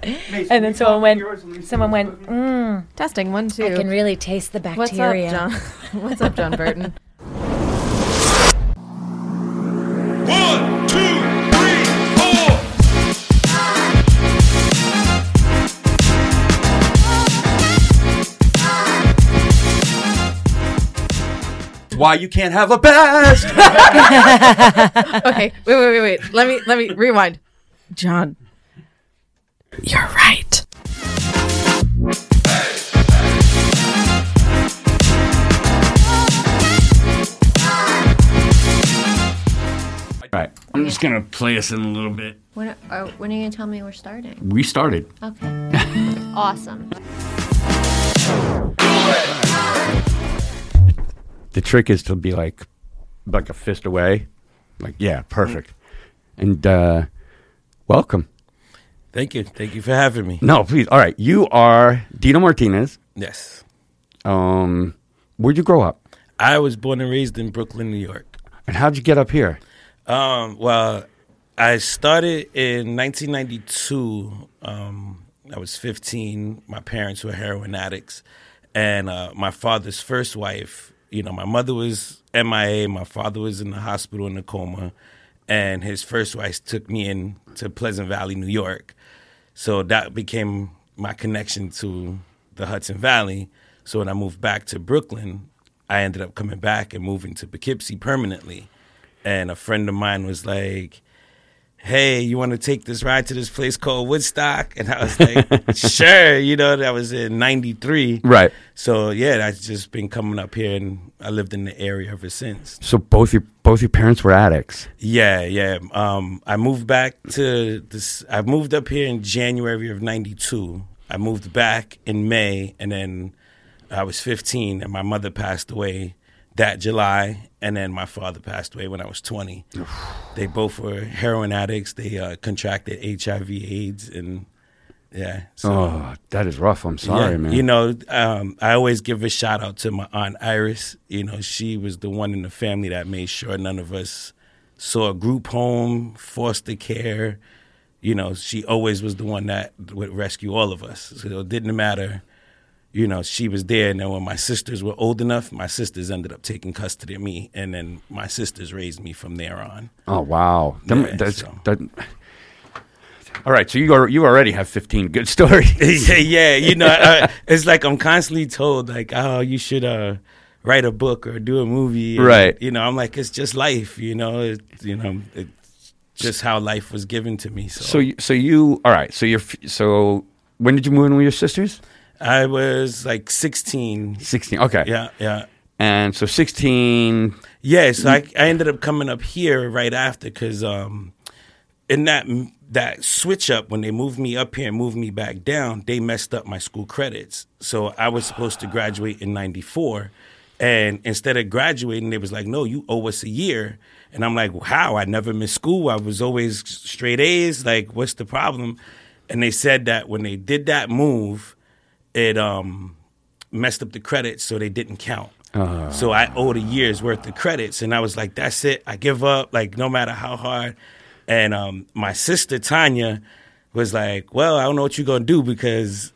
And then someone went, Testing 1, 2. I can really taste the bacteria. What's up, John? What's up, John Burton? 1, 2, 3, 4. Why you can't have a best? Okay, wait. Let me rewind. John, you're right. All right, I'm just gonna play us in a little bit. When are you going to tell me we're starting? We started. Okay. Awesome. The trick is to be like a fist away. Like, yeah, perfect. And welcome. Thank you. Thank you for having me. No, please. All right, you are Dino Martinez. Yes. Where'd you grow up? I was born and raised in Brooklyn, New York. And how'd you get up here? Well, I started in 1992. I was 15. My parents were heroin addicts. And my father's first wife, my mother was MIA. My father was in the hospital in a coma. And his first wife took me in to Pleasant Valley, New York. So that became my connection to the Hudson Valley. So when I moved back to Brooklyn, I ended up coming back and moving to Poughkeepsie permanently. And a friend of mine was like, hey, you want to take this ride to this place called Woodstock? And I was like, sure. That was in 93. Right. So, yeah, I've just been coming up here, and I lived in the area ever since. So both your parents were addicts? Yeah. I moved back to this. I moved up here in January of 92. I moved back in May, and then I was 15, and my mother passed away that July, and then my father passed away when I was 20. They both were heroin addicts. They contracted HIV/AIDS, and So, that is rough. I'm sorry, man. I always give a shout out to my Aunt Iris. She was the one in the family that made sure none of us saw a group home, foster care. She always was the one that would rescue all of us. So it didn't matter. She was there, and then when my sisters were old enough, my sisters ended up taking custody of me, and then my sisters raised me from there on. Oh, wow. All right, so you already have 15 good stories. Yeah. It's like I'm constantly told, like, oh, you should write a book or do a movie. And, right. I'm like, it's just life, it's just how life was given to me. So when did you move in with your sisters? I was like 16. 16, okay. Yeah. And so 16. Yeah, so I ended up coming up here right after because in that switch up, when they moved me up here and moved me back down, they messed up my school credits. So I was supposed to graduate in 94. And instead of graduating, they was like, no, you owe us a year. And I'm like, well, how? I never missed school. I was always straight A's. Like, what's the problem? And they said that when they did that move, it messed up the credits, so they didn't count. So I owed a year's worth of credits, and I was like, that's it. I give up, like, no matter how hard. And my sister, Tanya, was like, well, I don't know what you're going to do because,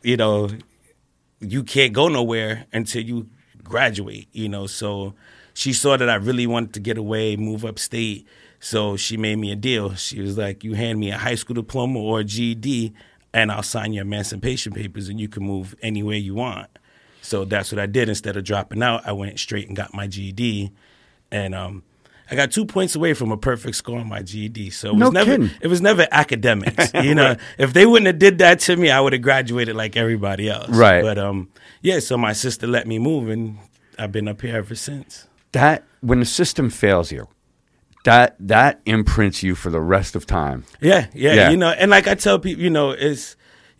you can't go nowhere until you graduate, So she saw that I really wanted to get away, move upstate, so she made me a deal. She was like, you hand me a high school diploma or a GED, and I'll sign your emancipation papers, and you can move anywhere you want. So that's what I did. Instead of dropping out, I went straight and got my GED. And I got 2 points away from a perfect score on my GED. So it was never academics. If they wouldn't have did that to me, I would have graduated like everybody else. Right. But so my sister let me move, and I've been up here ever since. That when the system fails you, that imprints you for the rest of time. Yeah. And like I tell people, it's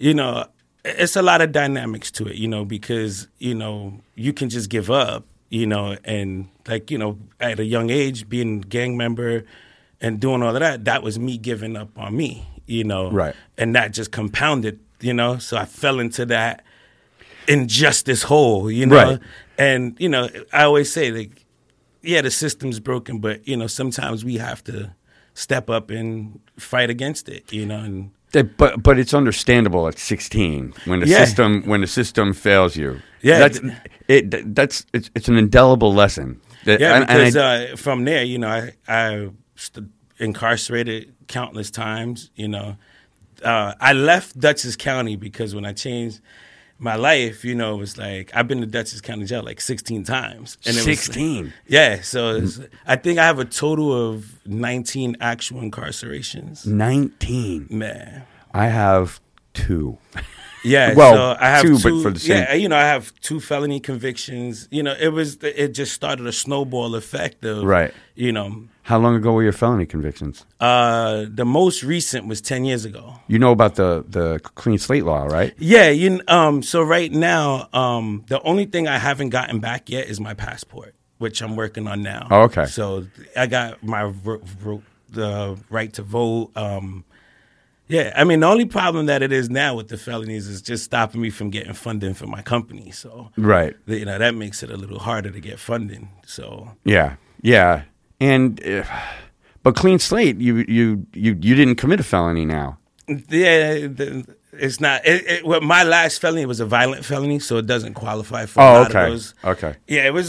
a lot of dynamics to it, because, you can just give up, and like, at a young age, being a gang member and doing all of that was me giving up on me, Right. And that just compounded, so I fell into that injustice hole, Right. And, I always say, like, yeah, the system's broken, but, sometimes we have to step up and fight against it, and But it's understandable at 16 when the system fails you. Yeah, it's an indelible lesson. Because from there, I incarcerated countless times. I left Dutchess County because when I changed my life, it was like I've been to Dutchess County Jail like 16 times. And 16? So I think I have a total of 19 actual incarcerations. 19? Man. I have 2. Yeah, well, so I have 2, two, but for the same. Yeah, I have 2 felony convictions. It just started a snowball effect of, right. How long ago were your felony convictions? The most recent was 10 years ago. You know about the clean slate law, right? Yeah, so right now, the only thing I haven't gotten back yet is my passport, which I'm working on now. Oh, okay. So I got my the right to vote. Yeah, I mean, the only problem that it is now with the felonies is just stopping me from getting funding for my company. So, right, that makes it a little harder to get funding. So, yeah, and but clean slate, you didn't commit a felony now. Yeah, it's not. Well, my last felony was a violent felony, so it doesn't qualify for a lot of those. Okay. Yeah, it was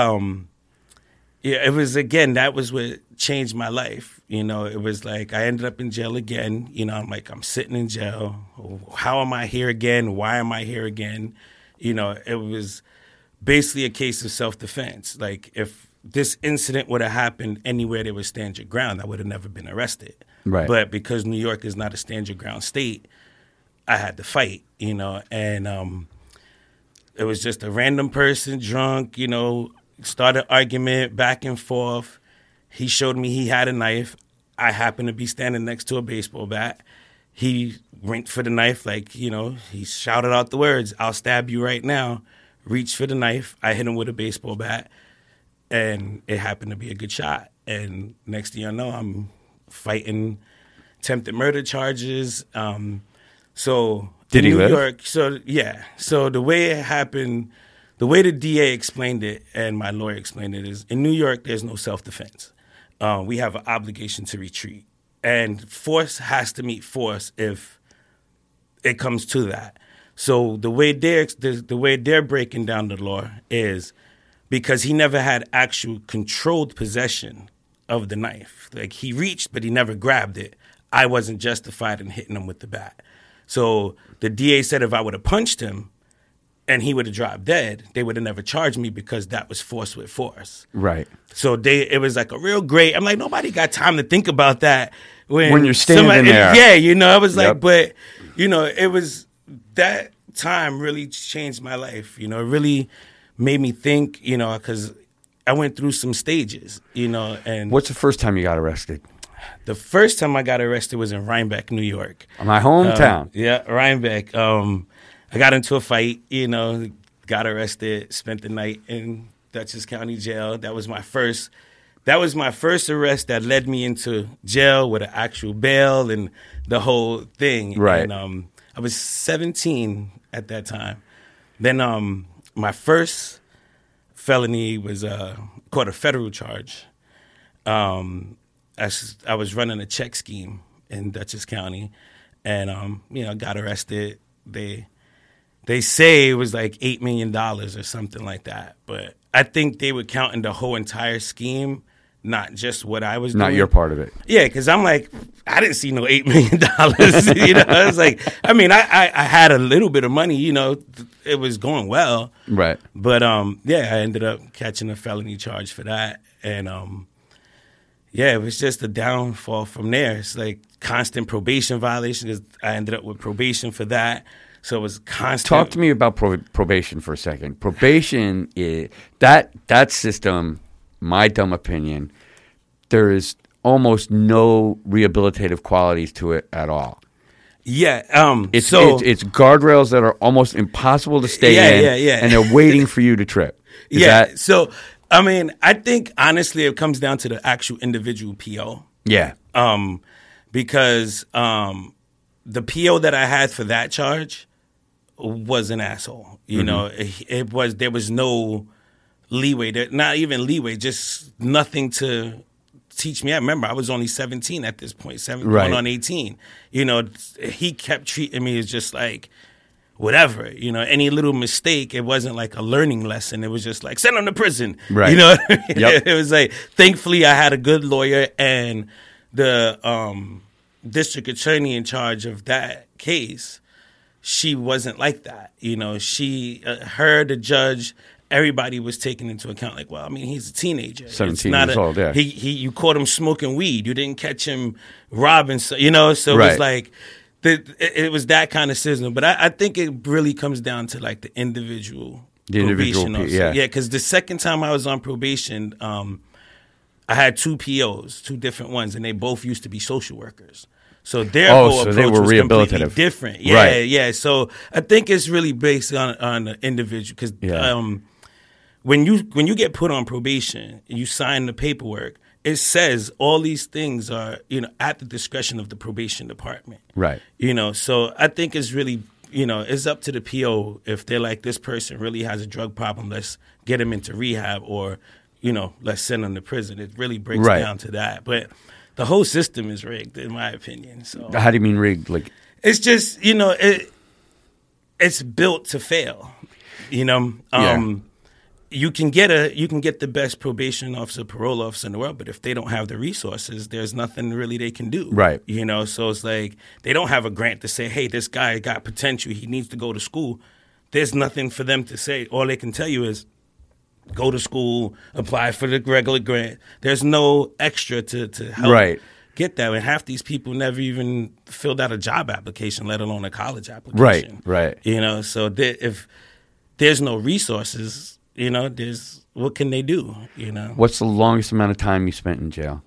it was, again, that was what changed my life. It was like I ended up in jail again. I'm like, I'm sitting in jail. How am I here again? Why am I here again? It was basically a case of self-defense. Like, if this incident would have happened anywhere they would stand your ground, I would have never been arrested. Right. But because New York is not a stand your ground state, I had to fight, and it was just a random person, drunk, started argument back and forth. He showed me he had a knife. I happened to be standing next to a baseball bat. He went for the knife, he shouted out the words, "I'll stab you right now." Reached for the knife. I hit him with a baseball bat, and it happened to be a good shot. And next thing I know, I'm fighting attempted murder charges. So did he New live? York, so yeah. So the way it happened, the way the DA explained it and my lawyer explained it is, in New York, there's no self-defense. We have an obligation to retreat. And force has to meet force if it comes to that. So the way they're breaking down the law is because he never had actual controlled possession of the knife. Like, he reached, but he never grabbed it. I wasn't justified in hitting him with the bat. So the DA said if I would have punched him and he would have dropped dead, they would have never charged me because that was force with force. Right. So it was like a real great. I'm like, nobody got time to think about that when you're standing there. Yeah, I was like, but it was that time really changed my life. It really made me think. Because I went through some stages. And what's the first time you got arrested? The first time I got arrested was in Rhinebeck, New York. My hometown. Rhinebeck. I got into a fight, got arrested, spent the night in Dutchess County Jail. That was my first arrest that led me into jail with an actual bail and the whole thing. Right. And I was 17 at that time. Then my first felony was called a federal charge. I was running a check scheme in Dutchess County, and got arrested. They say it was like $8 million or something like that, but I think they were counting the whole entire scheme, not just what I was doing. Not your part of it. Yeah, because I'm like, I didn't see no $8 million. I was like, I mean, I had a little bit of money. It was going well. Right. But I ended up catching a felony charge for that, and it was just a downfall from there. It's like constant probation violation because I ended up with probation for that. So it was constant. Talk to me about probation for a second. Probation is that system. My dumb opinion, there is almost no rehabilitative qualities to it at all. Yeah, it's guardrails that are almost impossible to stay in, and they're waiting for you to trip. So I mean, I think honestly, it comes down to the actual individual PO. Yeah. Because the PO that I had for that charge was an asshole. There was no leeway. Not even leeway, just nothing to teach me. I remember I was only 17 at this point, Right. going on 18. You know, he kept treating me as just like whatever. You know, any little mistake, it wasn't like a learning lesson. It was just like, send him to prison. Right. You know what I mean? Yep. It was like, thankfully, I had a good lawyer, and the district attorney in charge of that case, she wasn't like that. You know, she, her, the judge, everybody was taken into account. Like, well, I mean, he's a teenager. 17 years old, yeah. You caught him smoking weed. You didn't catch him robbing. So, you know, so it Right. was like, it was that kind of system. But I think it really comes down to like the individual. Probation officer. yeah. Yeah, because the second time I was on probation, I had 2 POs, 2 different ones, and they both used to be social workers. So their whole so approach they were was completely rehabilitative. different. Yeah, Right. yeah. So I think it's really based on the individual. Because Yeah. when you get put on probation, you sign the paperwork. It says all these things are, you know, at the discretion of the probation department. Right. You know, so I think it's really, you know, it's up to the PO if they're like, this person really has a drug problem, let's get him into rehab, or, you know, let's send him to prison. It really breaks Right. down to that. But the whole system is rigged, in my opinion. So How do you mean rigged? Like, it's just, you know, it's built to fail. You know, Yeah. you can get the best probation officer, parole officer in the world, but if they don't have the resources, there's nothing really they can do. Right. You know, so it's like they don't have a grant to say, hey, this guy got potential, he needs to go to school. There's nothing for them to say. All they can tell you is go to school, apply for the regular grant. There's no extra to help Right. get that. And half these people never even filled out a job application, let alone a college application. Right. You know, so if there's no resources, you know, what can they do? You know, What's the longest amount of time you spent in jail?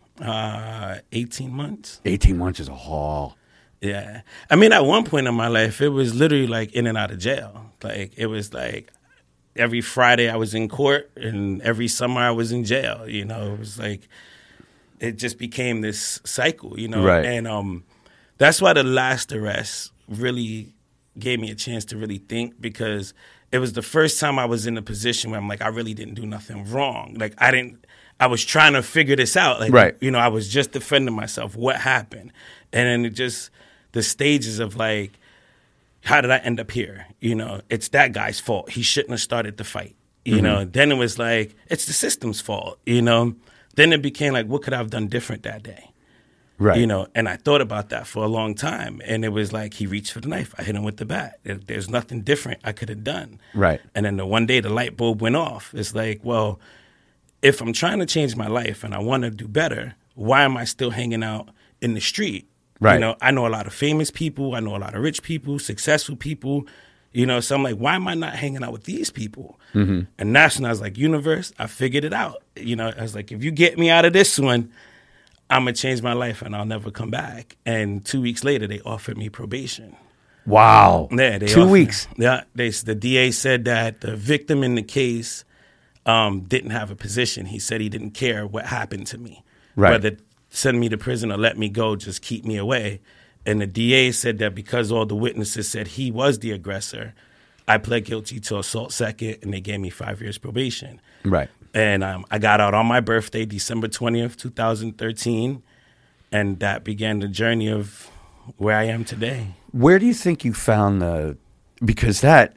18 months. 18 months is a haul. Yeah. I mean, at one point in my life, it was literally like in and out of jail. Like, it was like every Friday I was in court, and every summer I was in jail. You know, it was like, it just became this cycle, you know. Right. And that's why the last arrest really gave me a chance to really think, because it was the first time I was in a position where I'm like, I really didn't do nothing wrong. Like, I was trying to figure this out. Like, Right. you know, I was just defending myself. What happened? And then it just, the stages of like, how did I end up here? You know, it's that guy's fault. He shouldn't have started the fight. You know, then it was like, it's the system's fault, you know? Then it became like, what could I have done different that day? Right. You know, and I thought about that for a long time. And it was like, he reached for the knife. I hit him with the bat. There's nothing different I could have done. Right. And then the one day the light bulb went off. It's like, well, if I'm trying to change my life and I want to do better, why am I still hanging out in the street? Right. You know, I know a lot of famous people. I know a lot of rich people, successful people. You know, so I'm like, why am I not hanging out with these people? Mm-hmm. And that's when I was like, universe, I figured it out. You know, I was like, if you get me out of this one, I'm going to change my life and I'll never come back. And 2 weeks later, they offered me probation. Wow. Yeah, they 2 offered- weeks. Yeah, the DA said that the victim in the case didn't have a position. He said he didn't care what happened to me. Right. Whether send me to prison or let me go, just keep me away. And the DA said that because all the witnesses said he was the aggressor, I pled guilty to assault second, and they gave me 5 years probation. Right. And I got out on my birthday, December 20th, 2013, and that began the journey of where I am today. Where do you think you found because that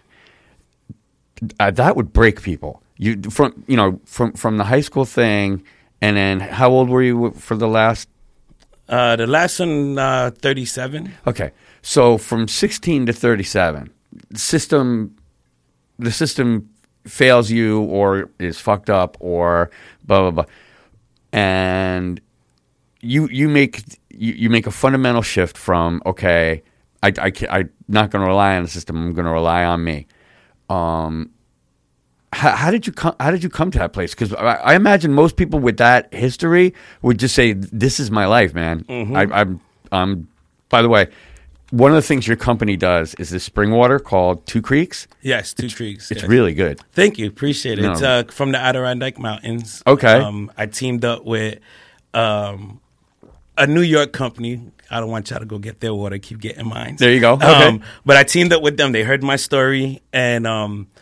would break people. From the high school thing, and then how old were you for the last? The last one, 37. Okay, so from 16 to 37, the system fails you or is fucked up or blah blah blah, and you make a fundamental shift from okay, I'm not going to rely on the system. I'm going to rely on me. How did you come to that place? Because I imagine most people with that history would just say, "This is my life, man." Mm-hmm. I'm. By the way, one of the things your company does is this spring water called Two Creeks. Yes, Two Creeks. It's yes. really good. Thank you, appreciate it. No. It's from the Adirondack Mountains. Okay. I teamed up with a New York company. I don't want y'all to go get their water. Keep getting mine. There you go. Okay. But I teamed up with them. They heard my story, and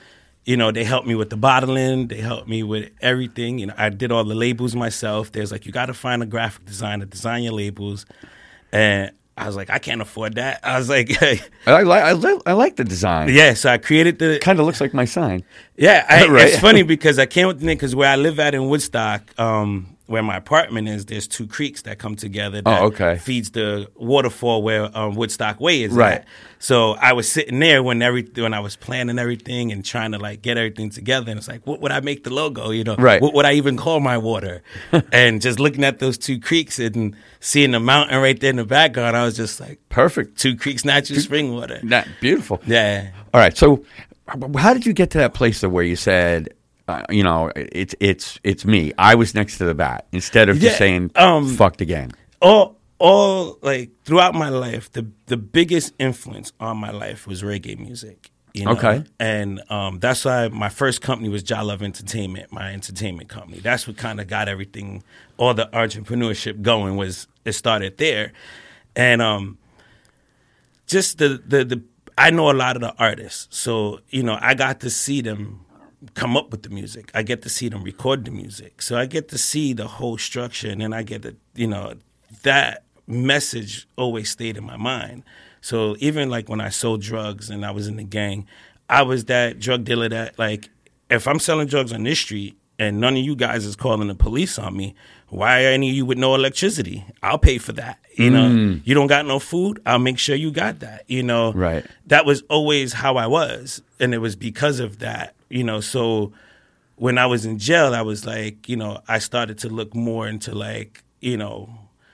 You know, they helped me with the bottling. They helped me with everything. You know, I did all the labels myself. There's like, you got to find a graphic designer to design your labels. And I was like, I can't afford that. I was like, hey. I like the design. Yeah, so I created the... Kind of looks like my sign. Yeah, Right. It's funny because I came with the name because where I live at in Woodstock, where my apartment is, there's 2 creeks that come together that feeds the waterfall where Woodstock Way is Right. at. So I was sitting there when I was planning everything and trying to like get everything together, and it's like, what would I make the logo? You know, right. What would I even call my water? And just looking at those 2 creeks and seeing the mountain right there in the background, I was just like, perfect. 2 creeks, natural spring water. Beautiful. Yeah. All right. So, how did you get to that place where you said, you know, it's me? I was next to the bat instead of just saying fuck the game. All like throughout my life, the biggest influence on my life was reggae music. You know? Okay. And that's why my first company was Jah Love Entertainment, my entertainment company. That's what kind of got everything, all the entrepreneurship going. It started there, and just the I know a lot of the artists, so you know I got to see them come up with the music. I get to see them record the music, so I get to see the whole structure, and then I get to, you know, that message always stayed in my mind. So even like when I sold drugs and I was in the gang, I was that drug dealer that, like, if I'm selling drugs on this street and none of you guys is calling the police on me, why are any of you with no electricity? I'll pay for that. You know, you don't got no food, I'll make sure you got that. You know, right. That was always how I was. And it was because of that, you know. So when I was in jail, I was like, you know, I started to look more into like, you know,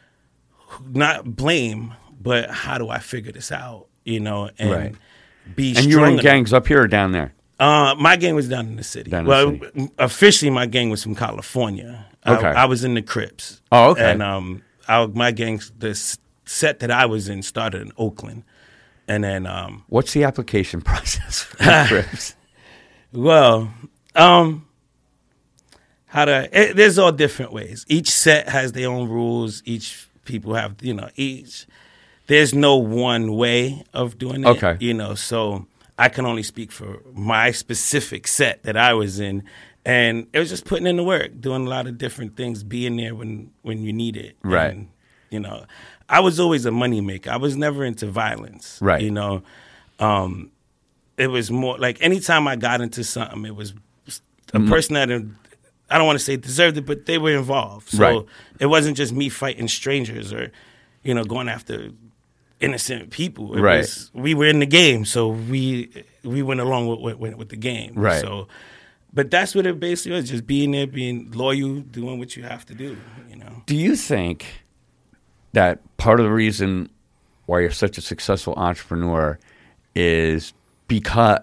not blame, but how do I figure this out, you know, and be strong. And you were in gangs up here or down there? My gang was down in the city. Officially, my gang was from California. Okay. I was in the Crips. Oh, okay. And my gang, the set that I was in started in Oakland. And then... what's the application process for the Crips? Well, there's all different ways. Each set has their own rules. Each people have, you know, there's no one way of doing it. Okay. You know, so I can only speak for my specific set that I was in. And it was just putting in the work, doing a lot of different things, being there when you need it. Right. And, you know, I was always a moneymaker. I was never into violence. Right. You know, it was more like anytime I got into something, it was a person that I don't want to say deserved it, but they were involved. So it wasn't just me fighting strangers or, you know, going after innocent people. It was, we were in the game, so we went along with the game. Right. So, but that's what it basically was, just being there, being loyal, doing what you have to do, you know. Do you think that part of the reason why you're such a successful entrepreneur is because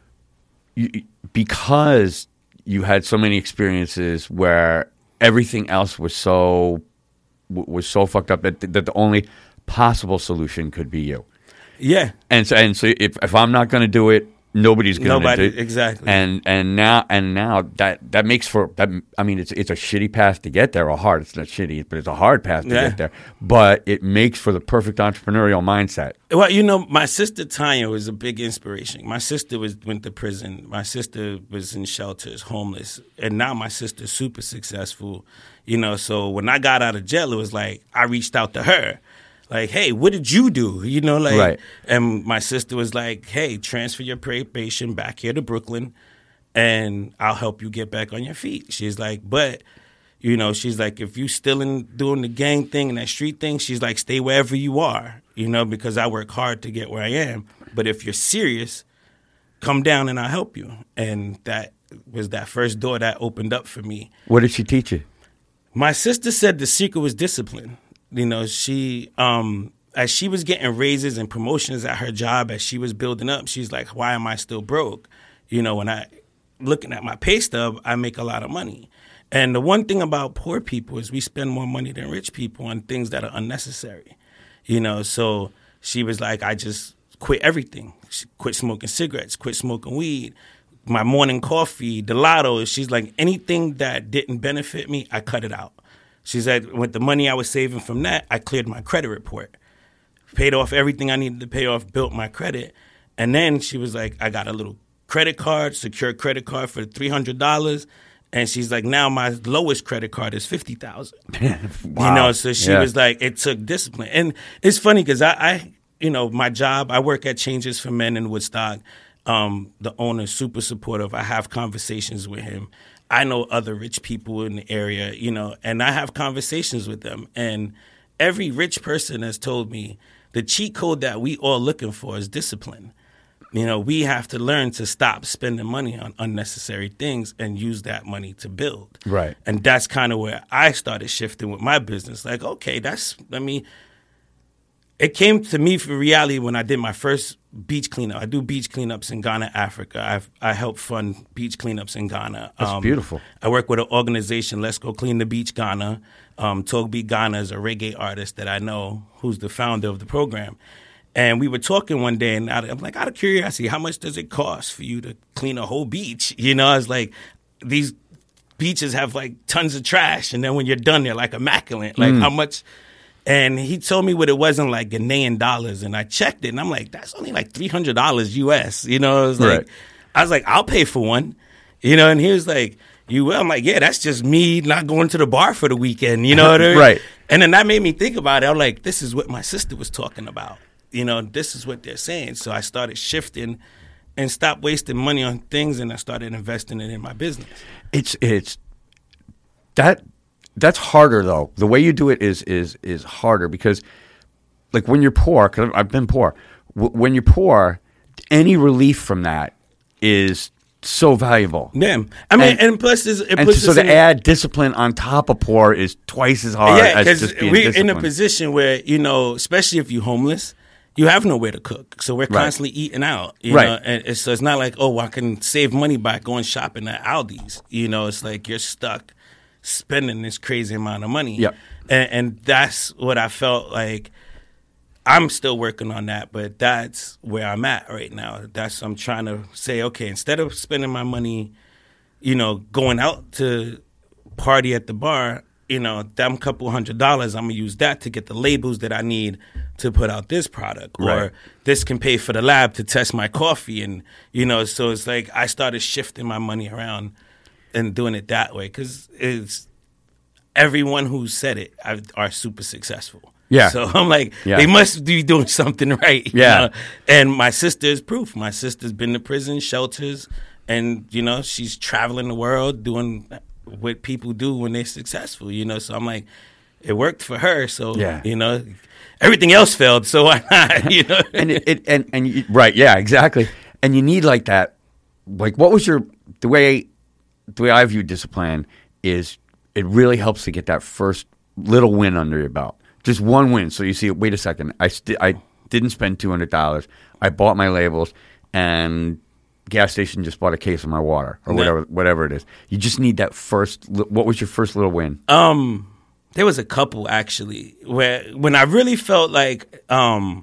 you had so many experiences where everything else was so fucked up that the only possible solution could be you? Yeah. And so if I'm not going to do it, nobody's going to do it. Exactly. And now that makes for that. I mean, it's a shitty path to get there, or hard. It's not shitty, but it's a hard path to get there. But it makes for the perfect entrepreneurial mindset. Well, you know, my sister Tanya was a big inspiration. My sister went to prison. My sister was in shelters, homeless, and now my sister's super successful. You know, so when I got out of jail, it was like I reached out to her. Like, hey, what did you do? You know, like, and my sister was like, hey, transfer your probation back here to Brooklyn and I'll help you get back on your feet. She's like, but, you know, she's like, if you still doing the gang thing and that street thing, she's like, stay wherever you are, you know, because I work hard to get where I am. But if you're serious, come down and I'll help you. And that was that first door that opened up for me. What did she teach you? My sister said the secret was discipline. You know, she, as she was getting raises and promotions at her job, as she was building up, she's like, why am I still broke? You know, when looking at my pay stub, I make a lot of money. And the one thing about poor people is we spend more money than rich people on things that are unnecessary. You know, so she was like, I just quit everything. She quit smoking cigarettes, quit smoking weed, my morning coffee, the lotto. She's like, anything that didn't benefit me, I cut it out. She said, with the money I was saving from that, I cleared my credit report, paid off everything I needed to pay off, built my credit. And then she was like, I got a little credit card, secured credit card for $300. And she's like, now my lowest credit card is $50,000. Wow. You know, so she was like, it took discipline. And it's funny because I, you know, my job, I work at Changes for Men in Woodstock. The owner's super supportive. I have conversations with him. I know other rich people in the area, you know, and I have conversations with them. And every rich person has told me the cheat code that we all looking for is discipline. You know, we have to learn to stop spending money on unnecessary things and use that money to build. Right. And that's kind of where I started shifting with my business. Like, okay, it came to me for reality when I did my first beach cleanup. I do beach cleanups in Ghana, Africa. I help fund beach cleanups in Ghana. That's beautiful. I work with an organization, Let's Go Clean the Beach Ghana. Togbi Ghana is a reggae artist that I know who's the founder of the program. And we were talking one day, and I'm like, out of curiosity, how much does it cost for you to clean a whole beach? You know, I was like, these beaches have like tons of trash, and then when you're done, they're like immaculate. Like how much? And he told me what it was in like Ghanaian dollars, and I checked it, and I'm like, that's only like $300 US. You know, I was like, I'll pay for one. You know, and he was like, you will? I'm like, yeah, that's just me not going to the bar for the weekend. You know what I mean? Right. And then that made me think about it. I'm like, this is what my sister was talking about. You know, this is what they're saying. So I started shifting and stopped wasting money on things, and I started investing it in my business. That's harder though. The way you do it is harder because, like, when you're poor, because I've been poor. When you're poor, any relief from that is so valuable. Yeah, I mean, and plus, to add discipline on top of poor is twice as hard. Yeah, as just because being we're in a disciplined. position where, you know, especially if you're homeless, you have nowhere to cook, so we're constantly eating out. You know, and so it's not like, oh, I can save money by going shopping at Aldi's. You know, it's like you're stuck spending this crazy amount of money. Yep. And that's what I felt like. I'm still working on that, but that's where I'm at right now. I'm trying to say, okay, instead of spending my money, you know, going out to party at the bar, you know, them couple $100, I'm going to use that to get the labels that I need to put out this product. Or this can pay for the lab to test my coffee. And, you know, so it's like I started shifting my money around and doing it that way because it's everyone who said it are super successful. Yeah. So I'm like, they must be doing something right. Yeah. You know? And my sister is proof. My sister's been to prison, shelters, and, you know, she's traveling the world doing what people do when they're successful, you know. So I'm like, it worked for her. So, you know, everything else failed. So why not, you know? Yeah, exactly. And you need like that. Like, what was the way I view discipline is it really helps to get that first little win under your belt. Just one win. So you see, wait a second, I didn't spend $200. I bought my labels, and gas station just bought a case of my water or whatever it is. You just need that first. What was your first little win? There was a couple actually where when I really felt like I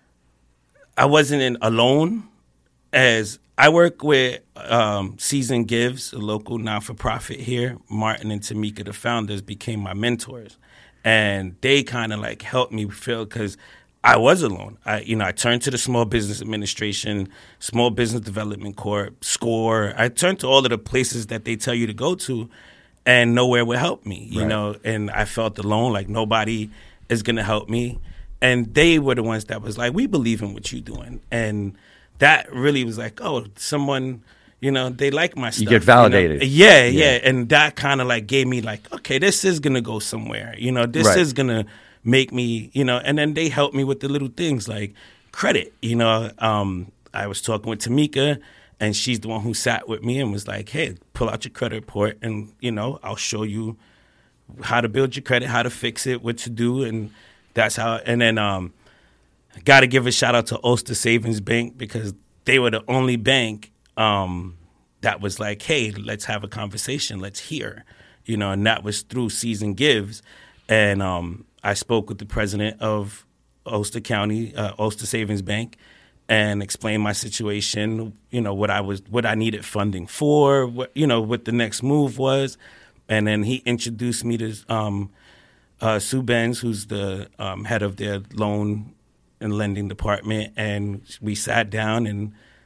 wasn't alone. As I work with Season Gives, a local not-for-profit here. Martin and Tamika, the founders, became my mentors. And they kind of like helped me feel because I was alone. I turned to the Small Business Administration, Small Business Development Corp, SCORE. I turned to all of the places that they tell you to go to, and nowhere would help me, you know. And I felt alone, like nobody is going to help me. And they were the ones that was like, we believe in what you're doing. And that really was like, oh, someone... You know, they like my stuff. You get validated. You know? Yeah. And that kind of like gave me like, okay, this is going to go somewhere. You know, this is going to make me, you know, and then they helped me with the little things like credit. You know, I was talking with Tamika, and she's the one who sat with me and was like, hey, pull out your credit report and, you know, I'll show you how to build your credit, how to fix it, what to do. And that's how, and then I got to give a shout out to Ulster Savings Bank because they were the only bank that was like, hey, let's have a conversation. Let's hear, you know, and that was through Season Gives. And I spoke with the president of Ulster County, Ulster Savings Bank, and explained my situation, you know, what I needed funding for, what the next move was. And then he introduced me to Sue Benz, who's the head of their loan and lending department. And we sat down and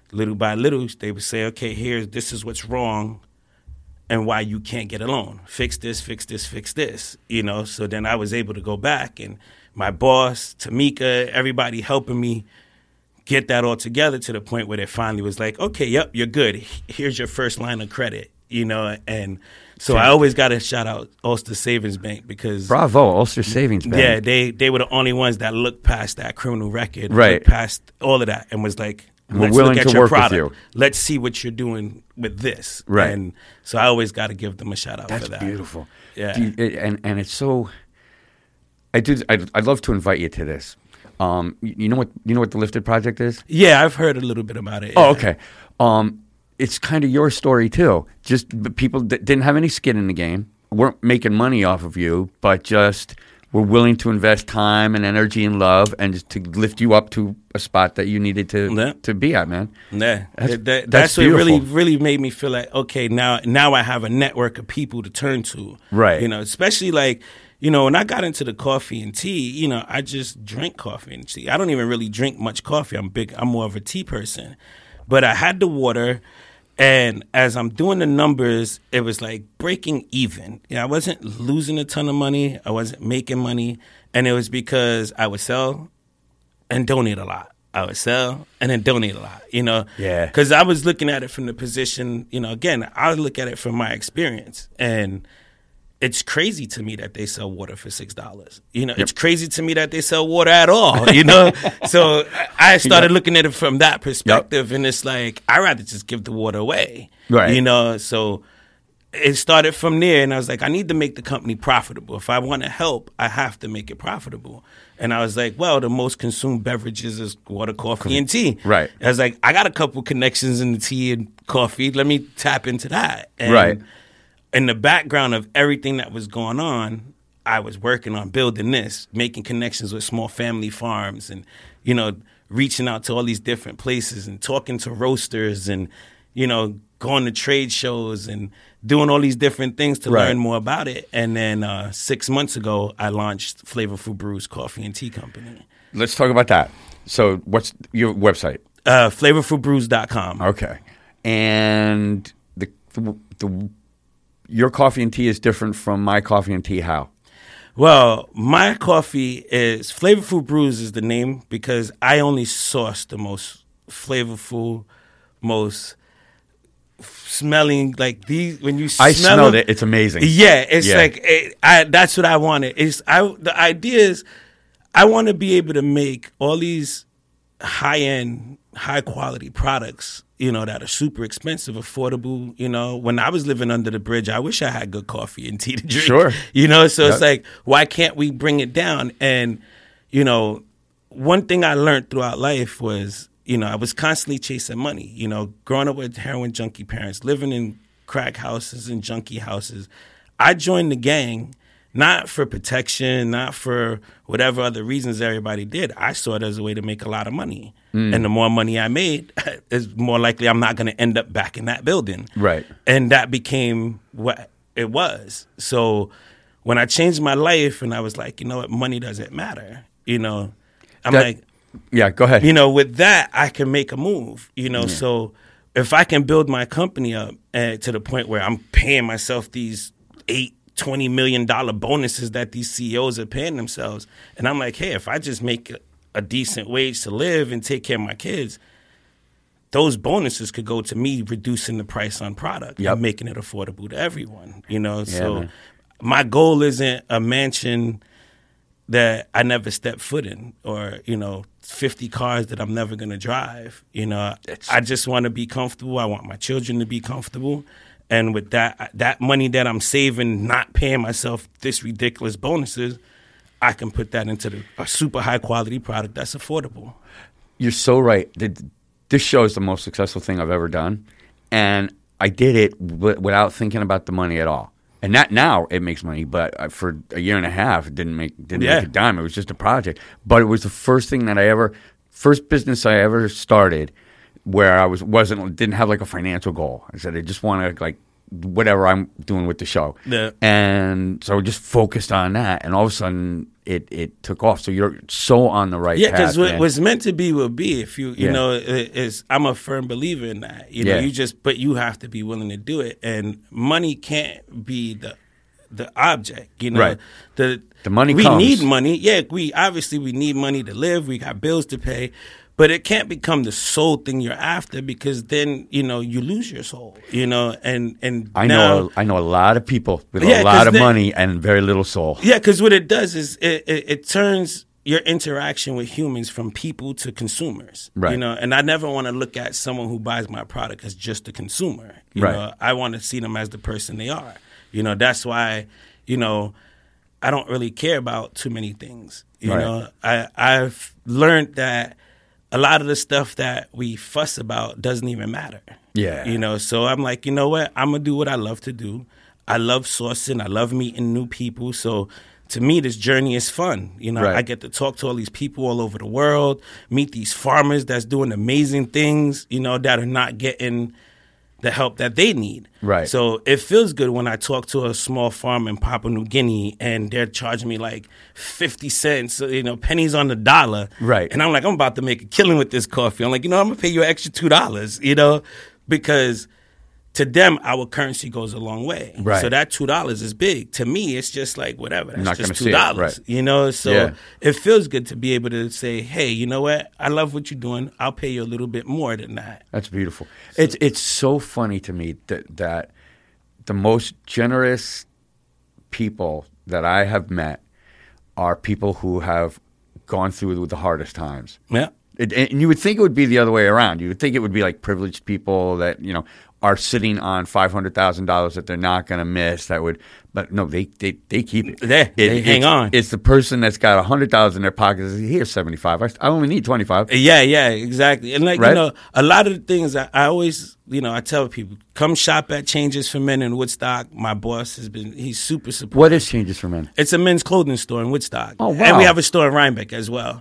little by little, they would say, okay, this is what's wrong and why you can't get a loan. Fix this, fix this, fix this. So then I was able to go back, and my boss, Tamika, everybody helping me get that all together to the point where they finally was like, okay, yep, you're good. Here's your first line of credit, and so I always got to shout out Ulster Savings Bank because Bravo, Ulster Savings Bank. Yeah, they were the only ones that looked past that criminal record, right? Looked past all of that, and was like, we're willing look at to your work product. with you. Let's see what you're doing with this, right? And so I always got to give them a shout out for that. That's beautiful. Yeah, and it's so. I'd love to invite you to this. You know what the Lifted Project is? Yeah, I've heard a little bit about it. Oh, okay. It's kind of your story too. Just people that didn't have any skin in the game, weren't making money off of you, but just were willing to invest time and energy and love, and just to lift you up to a spot that you needed to be at, man. Yeah, that's what beautiful. really made me feel like, okay, now I have a network of people to turn to. Right. Especially like, when I got into the coffee and tea, I just drink coffee and tea. I don't even really drink much coffee. I'm more of a tea person. But I had the water, and as I'm doing the numbers, it was like breaking even. I wasn't losing a ton of money. I wasn't making money. And it was because I would sell and donate a lot. I would sell and then donate a lot, Yeah. Because I was looking at it from the position, again, I would look at it from my experience. And it's crazy to me that they sell water for $6. It's crazy to me that they sell water at all, So I started looking at it from that perspective, and it's like, I'd rather just give the water away, right? So it started from there, and I was like, I need to make the company profitable. If I want to help, I have to make it profitable. And I was like, well, the most consumed beverages is water, coffee, and tea. Right. I was like, I got a couple connections in the tea and coffee. Let me tap into that. And right. In the background of everything that was going on, I was working on building this, making connections with small family farms and, reaching out to all these different places and talking to roasters and, going to trade shows and doing all these different things to learn more about it. And then 6 months ago, I launched Flavorful Brews Coffee and Tea Company. Let's talk about that. So what's your website? Flavorfulbrews.com. Okay. And your coffee and tea is different from my coffee and tea. How? Well, my coffee is Flavorful Brews is the name because I only source the most flavorful, most smelling like these. When you I smell smelled them, it. It's amazing. Yeah, it's like that's what I wanted. The idea is I want to be able to make all these high end, high quality products, that are super expensive, affordable. When I was living under the bridge, I wish I had good coffee and tea to drink. Sure. So it's like, why can't we bring it down? And, one thing I learned throughout life was, I was constantly chasing money, growing up with heroin junkie parents, living in crack houses and junkie houses. I joined the gang, not for protection, not for whatever other reasons everybody did. I saw it as a way to make a lot of money. And the more money I made, is more likely I'm not going to end up back in that building. Right. And that became what it was. So when I changed my life and I was like, what, money doesn't matter. I'm like, yeah, go ahead. With that, I can make a move, So if I can build my company up to the point where I'm paying myself these $20 million bonuses that these CEOs are paying themselves. And I'm like, hey, if I just make a decent wage to live and take care of my kids, those bonuses could go to me reducing the price on product and making it affordable to everyone, So man. My goal isn't a mansion that I never step foot in or, 50 cars that I'm never going to drive. I just want to be comfortable. I want my children to be comfortable. And with that money that I'm saving, not paying myself this ridiculous bonuses, I can put that into a super high quality product that's affordable. You're so right. This show is the most successful thing I've ever done. And I did it without thinking about the money at all. And now it makes money, but for a year and a half, it didn't make a dime. It was just a project. But it was the first business I ever started where I didn't have like a financial goal. I said, I just want to like whatever I'm doing with the show. Yeah. And so just focused on that, and all of a sudden it took off. So you're so on the right Yeah, path. because man. what's meant to be will be. If you Yeah. know, I'm a firm believer in that. You know, Yeah. but you have to be willing to do it, and money can't be the object. You know, Right. The money we comes. need money. Yeah, we need money to live. We got bills to pay. But it can't become the sole thing you're after, because then, you know, you lose your soul, you know, and I now, know a lot of people with Yeah, a lot 'cause of money and very little soul. yeah, because what it does is it turns your interaction with humans from people to consumers, Right. You know, and I never want to look at someone who buys my product as just a consumer, you Right. know. I want to see them as the person they are, you know. That's why, you know, I don't really care about too many things, you Right. know. I've learned that a lot of the stuff that we fuss about doesn't even matter. Yeah. You know, so I'm like, you know what? I'm going to do what I love to do. I love sourcing. I love meeting new people. So to me, this journey is fun. You know, Right. I get to talk to all these people all over the world, meet these farmers that's doing amazing things, you know, that are not getting the help that they need. Right. So it feels good when I talk to a small farm in Papua New Guinea and they're charging me like 50 cents, you know, pennies on the dollar. Right. And I'm like, I'm about to make a killing with this coffee. I'm like, you know, I'm going to pay you an extra $2, you know, because to them, our currency goes a long way. Right. So that $2 is big. To me, it's just like, whatever. That's not just gonna see it, $2, right. you know? So Yeah. it feels good to be able to say, hey, you know what? I love what you're doing. I'll pay you a little bit more than that. That's beautiful. It's so funny to me that the most generous people that I have met are people who have gone through the hardest times. Yeah. And you would think it would be the other way around. You would think it would be like privileged people that, you know, are sitting on $500,000 that they're not going to miss. But no, they keep it. They hang on. It's the person that's got $100,000 in their pocket. That says, here's 75. I only need 25. Yeah, exactly. And like, Right? you know, a lot of the things I always, you know, I tell people, come shop at Changes for Men in Woodstock. My boss he's super supportive. What is Changes for Men? It's a men's clothing store in Woodstock. Oh, wow. And we have a store in Rhinebeck as well.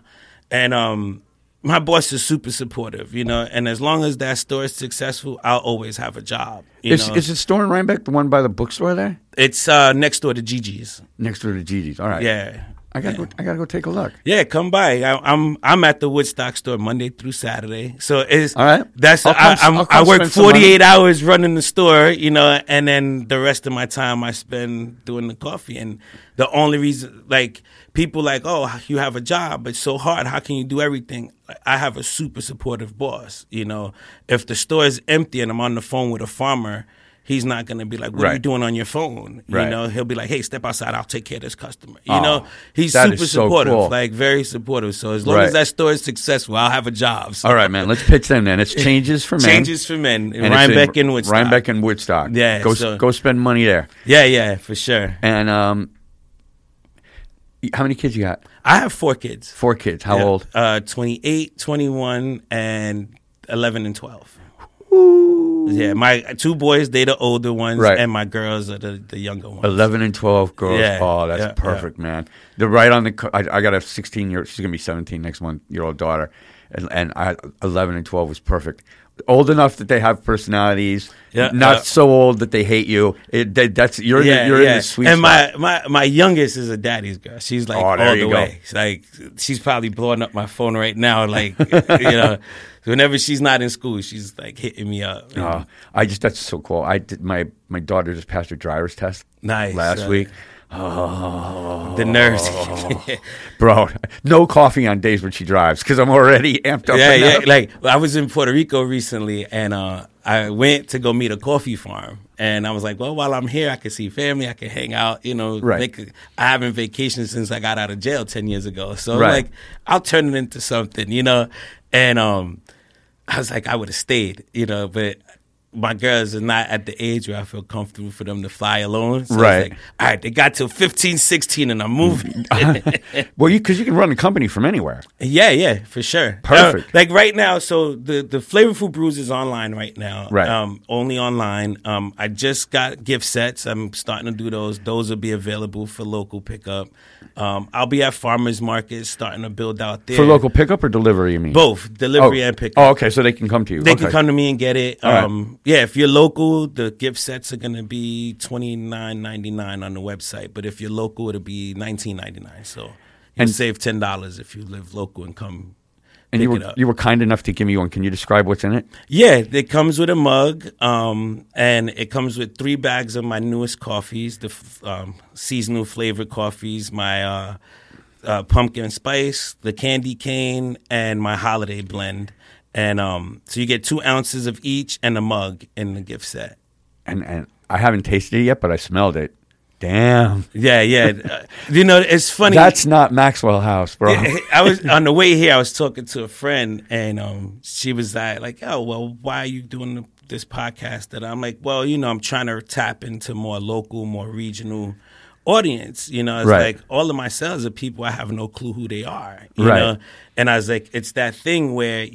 And my boss is super supportive, you know, and as long as that store is successful, I'll always have a job. Is know? the store in Rhinebeck the one by the bookstore there? It's next door to Gigi's. Next door to Gigi's. All right. Yeah. I gotta go take a look. Yeah, come by. I'm at the Woodstock store Monday through Saturday. So it's All right. That's I'll come I work spend some 48 hours running the store, you know, and then the rest of my time I spend doing the coffee. And the only reason, like, people like, oh, you have a job, it's so hard. How can you do everything? I have a super supportive boss. You know, if the store is empty and I'm on the phone with a farmer, he's not going to be like, what are you Right. doing on your phone? Right. You know, he'll be like, hey, step outside. I'll take care of this customer. You Oh, know, he's that super is so supportive, cool. like very supportive. So as long Right. as that store is successful, I'll have a job. So All right, man. Let's pitch them then. It's Changes for Men. Changes for Men in And it's Rhinebeck and Woodstock. Rhinebeck and Woodstock. Yeah, Go so- go spend money there. Yeah, for sure. And how many kids you got? I have 4 kids. 4 kids. How old? 28, 21, and 11 and 12. Yeah, my 2 boys, they the older ones, Right. and my girls are the younger ones. 11 and 12 girls. Yeah, Oh, that's yeah, perfect, man. They're right on the. I got a 16-year. She's gonna be 17 next month. Year old daughter, and 11 and 12 was perfect. Old enough that they have personalities. Yeah, Not so old that they hate you. That's you're in the sweet and spot. my youngest is a daddy's girl. She's like Oh, there all you the go. way. It's like she's probably blowing up my phone right now. Like you know, whenever she's not in school, she's like hitting me up. That's so cool. I did my daughter just passed her driver's test. Nice. Last week. The nerves. Bro, no coffee on days when she drives because I'm already amped up. Yeah. Like I was in Puerto Rico recently, and I went to go meet a coffee farm, and I was like, well, while I'm here, I can see family, I can hang out. You know, Right. I haven't vacationed since I got out of jail 10 years ago, so Right. like I'll turn it into something, you know. And I was like, I would have stayed, you know, but my girls are not at the age where I feel comfortable for them to fly alone. So Right. It's like, all right, they got to 15, 16, and I'm moving. Well, because you can run the company from anywhere. Yeah, for sure. Perfect. Like right now, so the Flavorful Brews is online right now. Right. Only online. I just got gift sets. I'm starting to do those. Those will be available for local pickup. I'll be at farmers markets starting to build out there. For local pickup or delivery, you mean? Both delivery and pickup. Oh, okay. So they can come to you. They Okay. can come to me and get it. All right. Yeah, if you're local, the gift sets are gonna be $29.99 on the website. But if you're local, it'll be $19.99. So you'll save $10 if you live local and come. And you were kind enough to give me one. Can you describe what's in it? Yeah, it comes with a mug, and it comes with 3 bags of my newest coffees, the seasonal flavored coffees, my pumpkin spice, the candy cane, and my holiday blend. And so you get 2 ounces of each and a mug in the gift set. And I haven't tasted it yet, but I smelled it. Damn. Yeah. It's funny. That's not Maxwell House, bro. I was on the way here. I was talking to a friend, and she was like, "Oh, well, why are you doing this podcast?" And I'm like, "Well, I'm trying to tap into more local, more regional audience. It's like all of my sales are people I have no clue who they are. You know, and I was like, it's that thing where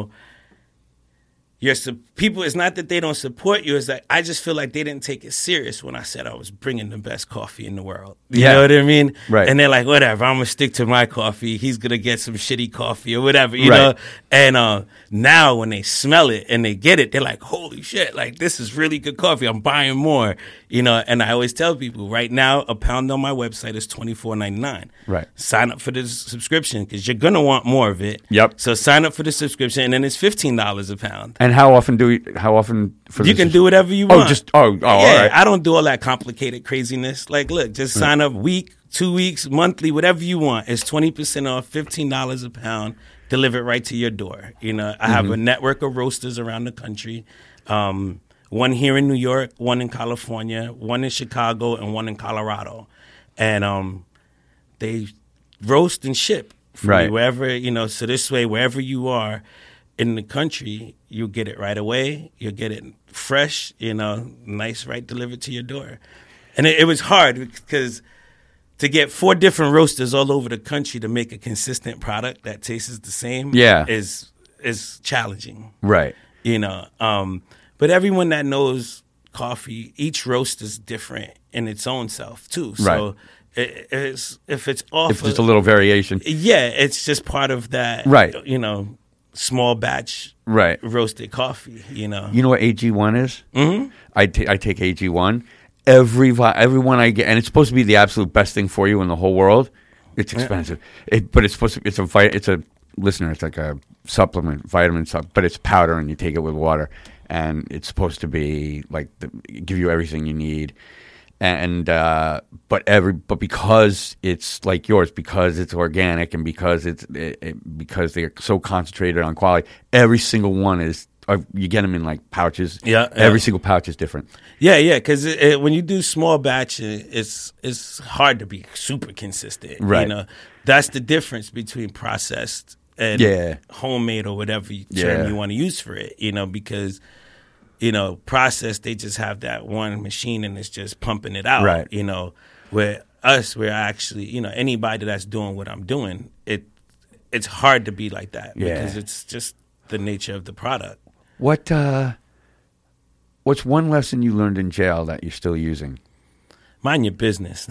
people, it's not that they don't support you. It's like, I just feel like they didn't take it serious when I said I was bringing the best coffee in the world. You know what I mean? Right. And they're like, whatever, I'm going to stick to my coffee. He's going to get some shitty coffee or whatever, you know? And now when they smell it and they get it, they're like, holy shit, like this is really good coffee. I'm buying more, And I always tell people right now, a pound on my website is $24.99. Right. Sign up for this subscription because you're going to want more of it. Yep. So sign up for the subscription and then it's $15 a pound. And how often for you can do whatever you want. All right. I don't do all that complicated craziness. Like, look, just sign up week, 2 weeks, monthly, whatever you want. It's 20% off, $15 a pound, delivered right to your door. I have a network of roasters around the country. One here in New York, one in California, one in Chicago, and one in Colorado. And they roast and ship for me wherever, so this way, wherever you are in the country, you'll get it right away. You'll get it fresh, nice, delivered to your door. And it was hard because to get 4 different roasters all over the country to make a consistent product that tastes the same is challenging. Right. But everyone that knows coffee, each roast is different in its own self too. So if it's off, if there's a little variation, it's just part of that. Right. Small batch roasted coffee. You know what AG1 is? Mm-hmm. I take AG1. Everyone I get, and it's supposed to be the absolute best thing for you in the whole world. It's expensive, but it's supposed to. It's like a supplement, vitamin supplement, but it's powder, and you take it with water, and it's supposed to be like give you everything you need. And but because it's like yours, because it's organic, and because because they're so concentrated on quality, every single one is. You get them in like pouches. Every single pouch is different. Yeah. Because when you do small batch, it's hard to be super consistent. Right. That's the difference between processed and homemade or whatever term you want to use for it. Because processed, they just have that one machine and it's just pumping it out. Right. Where we're actually, anybody that's doing what I'm doing, it's hard to be like that because it's just the nature of the product. What's one lesson you learned in jail that you're still using? Mind your business.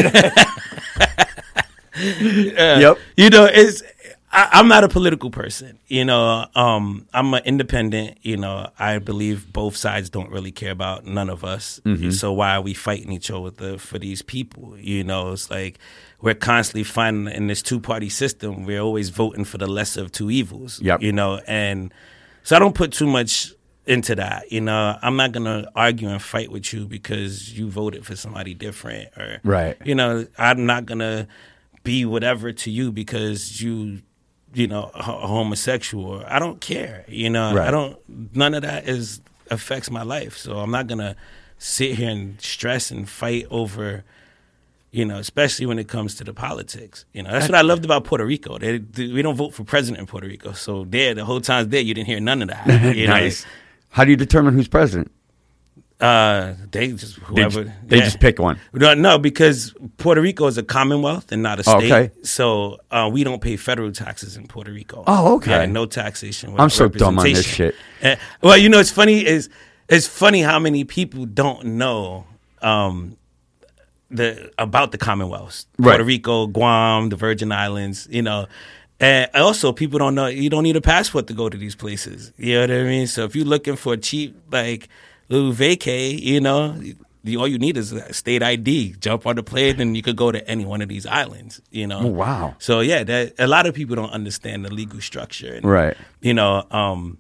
Yep. I'm not a political person. I'm an independent. I believe both sides don't really care about none of us. Mm-hmm. So why are we fighting each other for these people? It's like we're constantly fighting in this 2-party system. We're always voting for the lesser of 2 evils. Yep. And so I don't put too much into that. I'm not going to argue and fight with you because you voted for somebody different. Or, right. I'm not going to be whatever to you because you a homosexual. I don't care. Right. None of that affects my life. So I'm not going to sit here and stress and fight over, especially when it comes to the politics. That's what I loved about Puerto Rico. We don't vote for president in Puerto Rico. So the whole time there, you didn't hear none of that. Nice. How do you determine who's president? They just whoever they just pick one. No, because Puerto Rico is a commonwealth and not a state. Okay. So we don't pay federal taxes in Puerto Rico. Oh, okay. Yeah, no taxation. I'm so dumb on this shit. Well, it's funny it's funny how many people don't know about the commonwealths. Right. Puerto Rico, Guam, the Virgin Islands. And also, people don't know you don't need a passport to go to these places. You know what I mean? So if you're looking for a cheap, like, little vacay, you know, all you need is a state ID. Jump on the plane and you could go to any one of these islands, you know? Oh, wow. So, yeah, a lot of people don't understand the legal structure. And, Right. You know,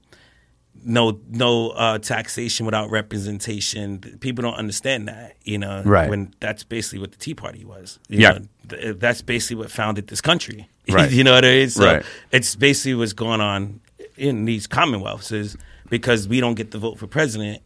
no taxation without representation. People don't understand that, you know? Right. When that's basically what the Tea Party was. Yeah. That's basically what founded this country. Right. You know what I mean? So Right. it's basically what's going on in these commonwealths is because we don't get to vote for president,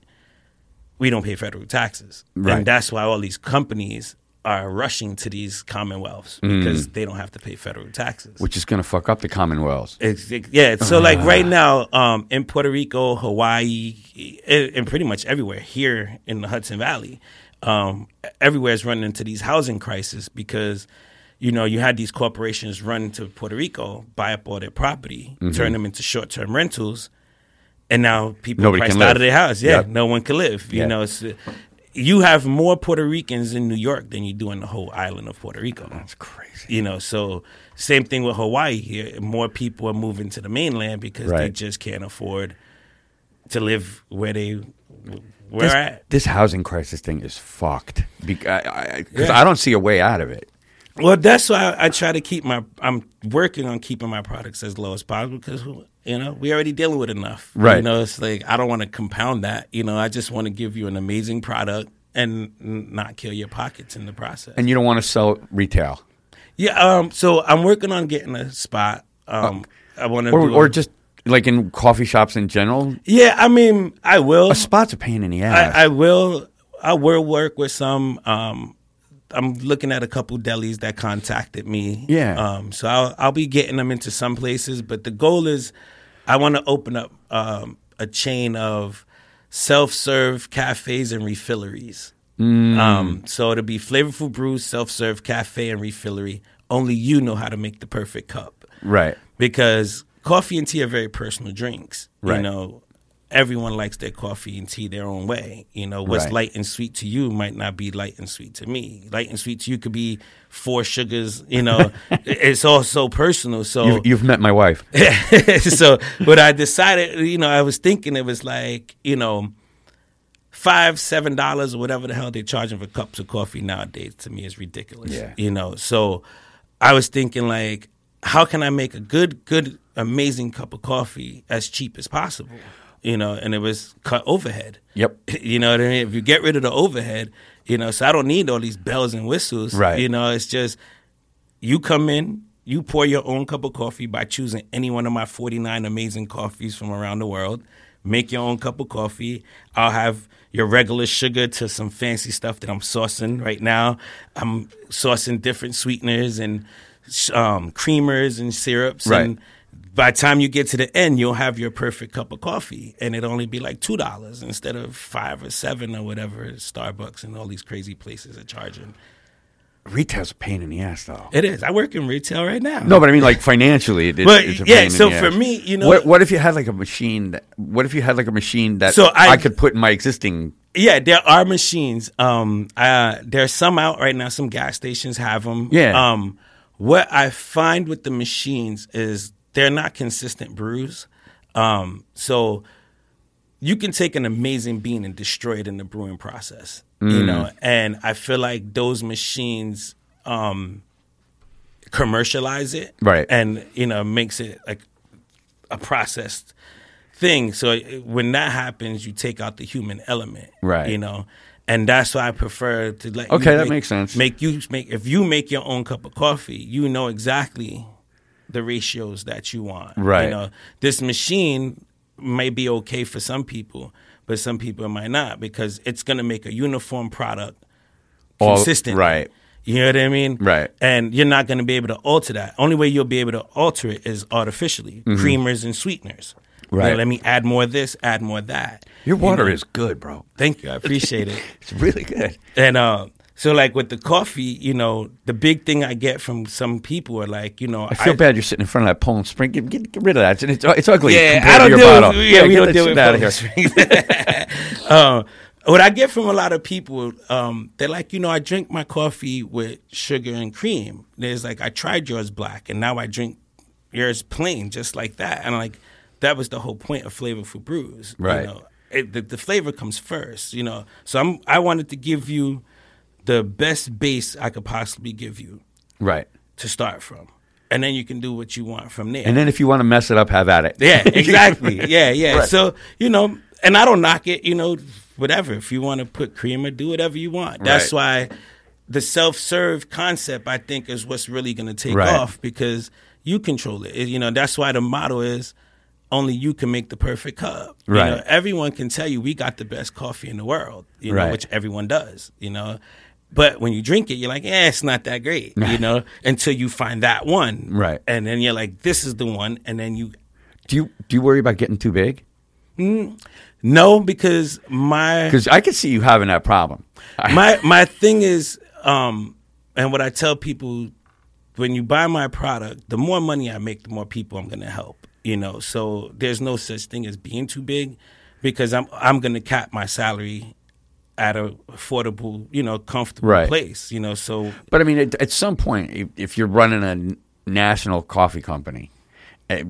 we don't pay federal taxes. Right. And that's why all these companies are rushing to these commonwealths because they don't have to pay federal taxes. Which is going to fuck up the Commonwealths. So like right now in Puerto Rico, Hawaii, and pretty much everywhere here in the Hudson Valley, everywhere is running into these housing crises because, you know, you had these corporations run to Puerto Rico, buy up all their property, turn them into short-term rentals, and now people are Nobody priced can out live. of their house. Yeah, Yep. no one can live. You Yeah. know, you have more Puerto Ricans in New York than you do in the whole island of Puerto Rico. That's crazy. You know, so same thing with Hawaii here. More people are moving to the mainland because they Right. just can't afford to live where we're at. This housing crisis thing is fucked. Because Yeah. I don't see a way out of it. Well, that's why I try to I'm working on keeping my products as low as possible because, you know, we already dealing with enough. Right. You know, it's like, I don't want to compound that. You know, I just want to give you an amazing product and not kill your pockets in the process. And you don't want to sell retail. Yeah, so I'm working on getting a spot. I want to Or just like in coffee shops in general. Yeah, I mean, I will. A spot's a pain in the ass. I will work with some. I'm looking at a couple delis that contacted me. Yeah. So I'll be getting them into some places, but the goal is I want to open up a chain of self-serve cafes and refilleries. So it'll be flavorful brews, self-serve cafe and refillery. Only you know how to make the perfect cup. Right. Because coffee and tea are very personal drinks. Right. You know, everyone likes their coffee and tea their own way. You know, what's Right. light and sweet to you might not be light and sweet to me. Light and sweet to you could be 4 sugars. You know, it's all so personal. So You've met my wife. so what I decided, you know, I was thinking it was like, you know, $5-7 or whatever the hell they're charging for cups of coffee nowadays. To me, is ridiculous. Yeah. You know, so I was thinking like, how can I make a good, amazing cup of coffee as cheap as possible? You know, and it was cut overhead. Yep. You know what I mean? If you get rid of the overhead, you know, so I don't need all these bells and whistles. Right. You know, it's just you come in, you pour your own cup of coffee by choosing any one of my 49 amazing coffees from around the world. Make your own cup of coffee. I'll have your regular sugar to some fancy stuff that I'm saucing right now. I'm saucing different sweeteners and creamers and syrups. Right. And by the time you get to the end, you'll have your perfect cup of coffee. And it'll only be like $2 instead of $5 or $7 or whatever Starbucks and all these crazy places are charging. Retail's a pain in the ass, though. It is. I work in retail right now. No, but I mean, like financially, it's But, a pain yeah, in so the for ass. me, you know. what if you had like a machine? That So I could put in my existing? Yeah, there are machines. There's some out right now. Some gas stations have them. Yeah. What I find with the machines is they're not consistent brews. So you can take an amazing bean and destroy it in the brewing process. You know, and I feel like those machines commercialize it, Right. And you know, makes it like a processed thing. So when that happens, you take out the human element, Right. You know, and that's why I prefer to let. Okay, you that makes sense. If you make your own cup of coffee, you know exactly the ratios that you want, Right. You know, this machine may be okay for some people, but some people it might not because it's going to make a uniform product consistent, right. You know what I mean? Right. And you're not going to be able to alter that. Only way you'll be able to alter it is artificially, creamers and sweeteners. You know, Right. let me add more of this, add more of that. Your water know? is good, bro. Thank you. I appreciate it. It's really good. And so, like with the coffee, you know, the big thing I get from some people are like, you know, I feel bad you're sitting in front of that Poland Spring. Get rid of that. It's ugly. Yeah, compared I don't to your deal bottle. with. Yeah, we get don't that deal shit with out of here. What I get from a lot of people, they're like, you know, I drink my coffee with sugar and cream. There's like, I tried yours black, and now I drink yours plain, just like that. And like that was the whole point of Flavorful Brews. Right. You know, the flavor comes first. You know, so I wanted to give you the best base I could possibly give you. Right. To start from. And then you can do what you want from there. And then if you want to mess it up, have at it. Yeah, exactly. Yeah. Right. So, you know, and I don't knock it, you know, whatever. If you want to put creamer, do whatever you want. That's why the self-serve concept, I think, is what's really going to take off because you control it. You know, that's why the motto is only you can make the perfect cup. Right. You know, everyone can tell you we got the best coffee in the world, you know, which everyone does, you know. But when you drink it, you're like, it's not that great, you know, until you find that one. Right. And then you're like, this is the one. And then you. Do you worry about getting too big? No, because I could see you having that problem. my thing is, and what I tell people, when you buy my product, the more money I make, the more people I'm going to help, you know. So there's no such thing as being too big because I'm going to cap my salary at a affordable, you know, comfortable place, you know. So, but I mean, at some point, if you're running a national coffee company, you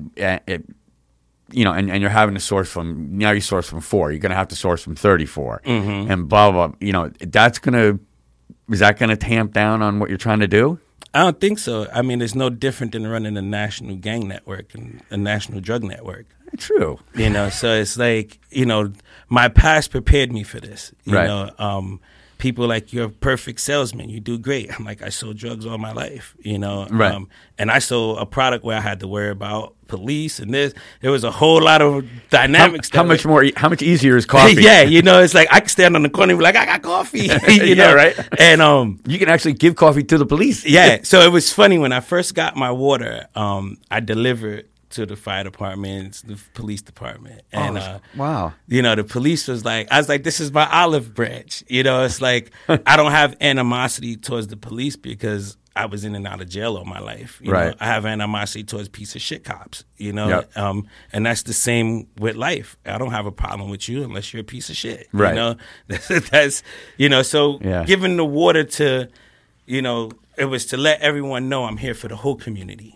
know, and you're having to source from 4, you're going to have to source from 34, and blah blah. You know, is that going to tamp down on what you're trying to do? I don't think so. I mean, it's no different than running a national gang network and a national drug network. True. You know, so it's like, you know, my past prepared me for this. You know, people like, you're a perfect salesman. You do great. I'm like, I sold drugs all my life, you know. Right. And I sold a product where I had to worry about police and this. There was a whole lot of dynamics. How much easier is coffee? Yeah, you know, it's like I can stand on the corner and be like, I got coffee. You know, right? And you can actually give coffee to the police. Yeah. So it was funny when I first got my water, I delivered to the fire department, the police department. And, wow. You know, the police was like, I was like, this is my olive branch. You know, it's like, I don't have animosity towards the police because I was in and out of jail all my life. You know, I have animosity towards piece of shit cops, you know, and that's the same with life. I don't have a problem with you unless you're a piece of shit. Right. You know, that's, you know, so giving the water to, you know, it was to let everyone know I'm here for the whole community,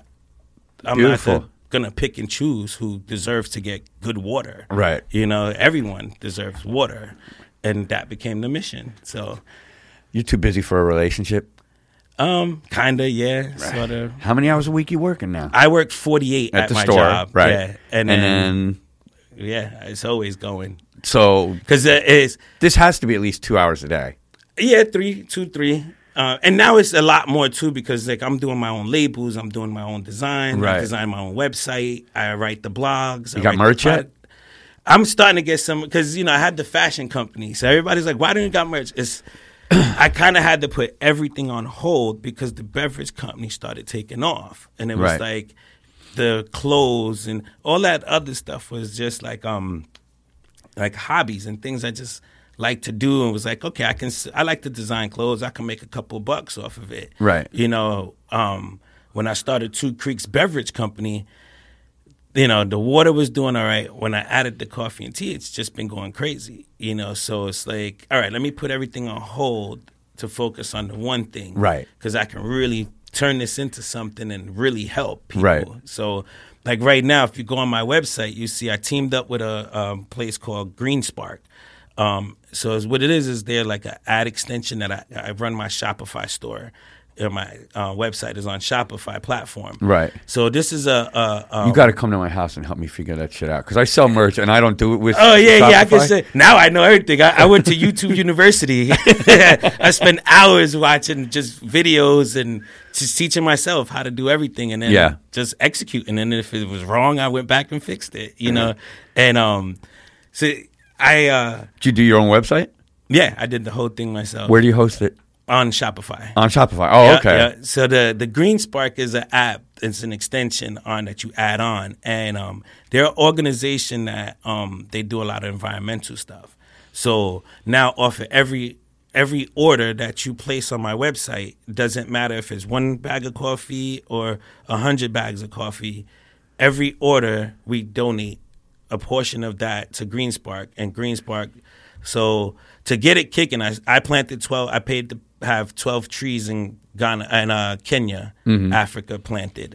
I'm Beautiful. not going to pick and choose who deserves to get good water. Right. You know, everyone deserves water. And that became the mission. So. You're too busy for a relationship? Kind of, yeah, sort of. How many hours a week you working now? I work 48 at the my store, job. right? Yeah. And then, yeah, it's always going. So. Because this has to be at least 2 hours a day. Yeah, 3. And now it's a lot more too because like I'm doing my own labels, I'm doing my own design, I design my own website, I write the blogs. You got merch yet? I'm starting to get some because you know I had the fashion company, so everybody's like, "Why don't you got merch?" I kind of had to put everything on hold because the beverage company started taking off, and it was like the clothes and all that other stuff was just like hobbies and things I just like to do, and was like, okay, I like to design clothes. I can make a couple bucks off of it. Right. You know, when I started Two Creeks Beverage Company, you know, the water was doing all right. When I added the coffee and tea, it's just been going crazy. You know, so it's like, all right, let me put everything on hold to focus on the one thing. Right. Because I can really turn this into something and really help people. Right. So, like right now, if you go on my website, you see I teamed up with a place called Green Spark. So what it is they're like an ad extension that I run my Shopify store. My website is on Shopify platform. Right. So this is you got to come to my house and help me figure that shit out because I sell merch and I don't do it with. Oh yeah, Shopify. Yeah. I can say now I know everything. I went to YouTube University. I spent hours watching just videos and just teaching myself how to do everything, and then just executing. And then if it was wrong, I went back and fixed it. You know, and so I. Did you do your own website? Yeah, I did the whole thing myself. Where do you host it? On Shopify. On Shopify. Oh, okay. Yeah. So the Green Spark is an app. It's an extension on that you add on, and they're an organization that they do a lot of environmental stuff. So now, off of every order that you place on my website, doesn't matter if it's 1 bag of coffee or 100 bags of coffee. Every order we donate a portion of that to Green Spark, and Green Spark. So to get it kicking, I planted 12. I paid to have 12 trees in Ghana and Kenya, Africa planted.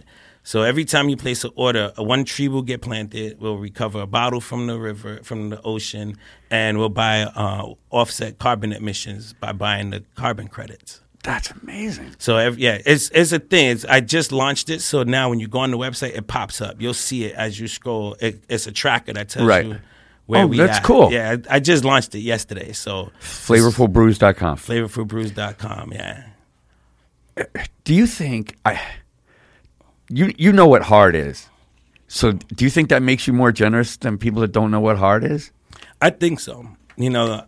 So every time you place an order, one tree will get planted. We'll recover a bottle from the river, from the ocean, and we'll buy offset carbon emissions by buying the carbon credits. That's amazing. So it's a thing. I just launched it, so now when you go on the website, it pops up. You'll see it as you scroll. It's a tracker that tells you where we that's at. cool. Yeah, I just launched it yesterday. So Flavorfulbrews.com. Flavorfulbrews.com. Yeah. Do you think you know what hard is? So do you think that makes you more generous than people that don't know what hard is? I think so. You know,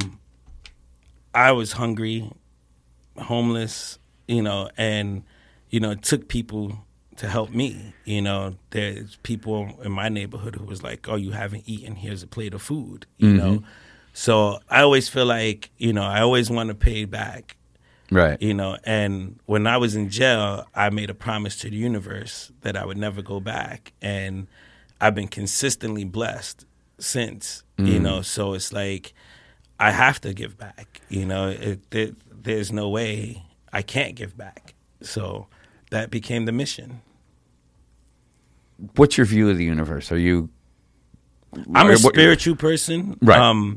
I was hungry, homeless, you know, and, you know, it took people to help me. You know, there's people in my neighborhood who was like, oh, you haven't eaten, here's a plate of food, you know. So I always feel like, you know, I always want to pay back. Right. You know, and when I was in jail, I made a promise to the universe that I would never go back. And I've been consistently blessed since, you know, so it's like I have to give back. You know, there's no way I can't give back. So that became the mission. What's your view of the universe? I'm a spiritual person. Right.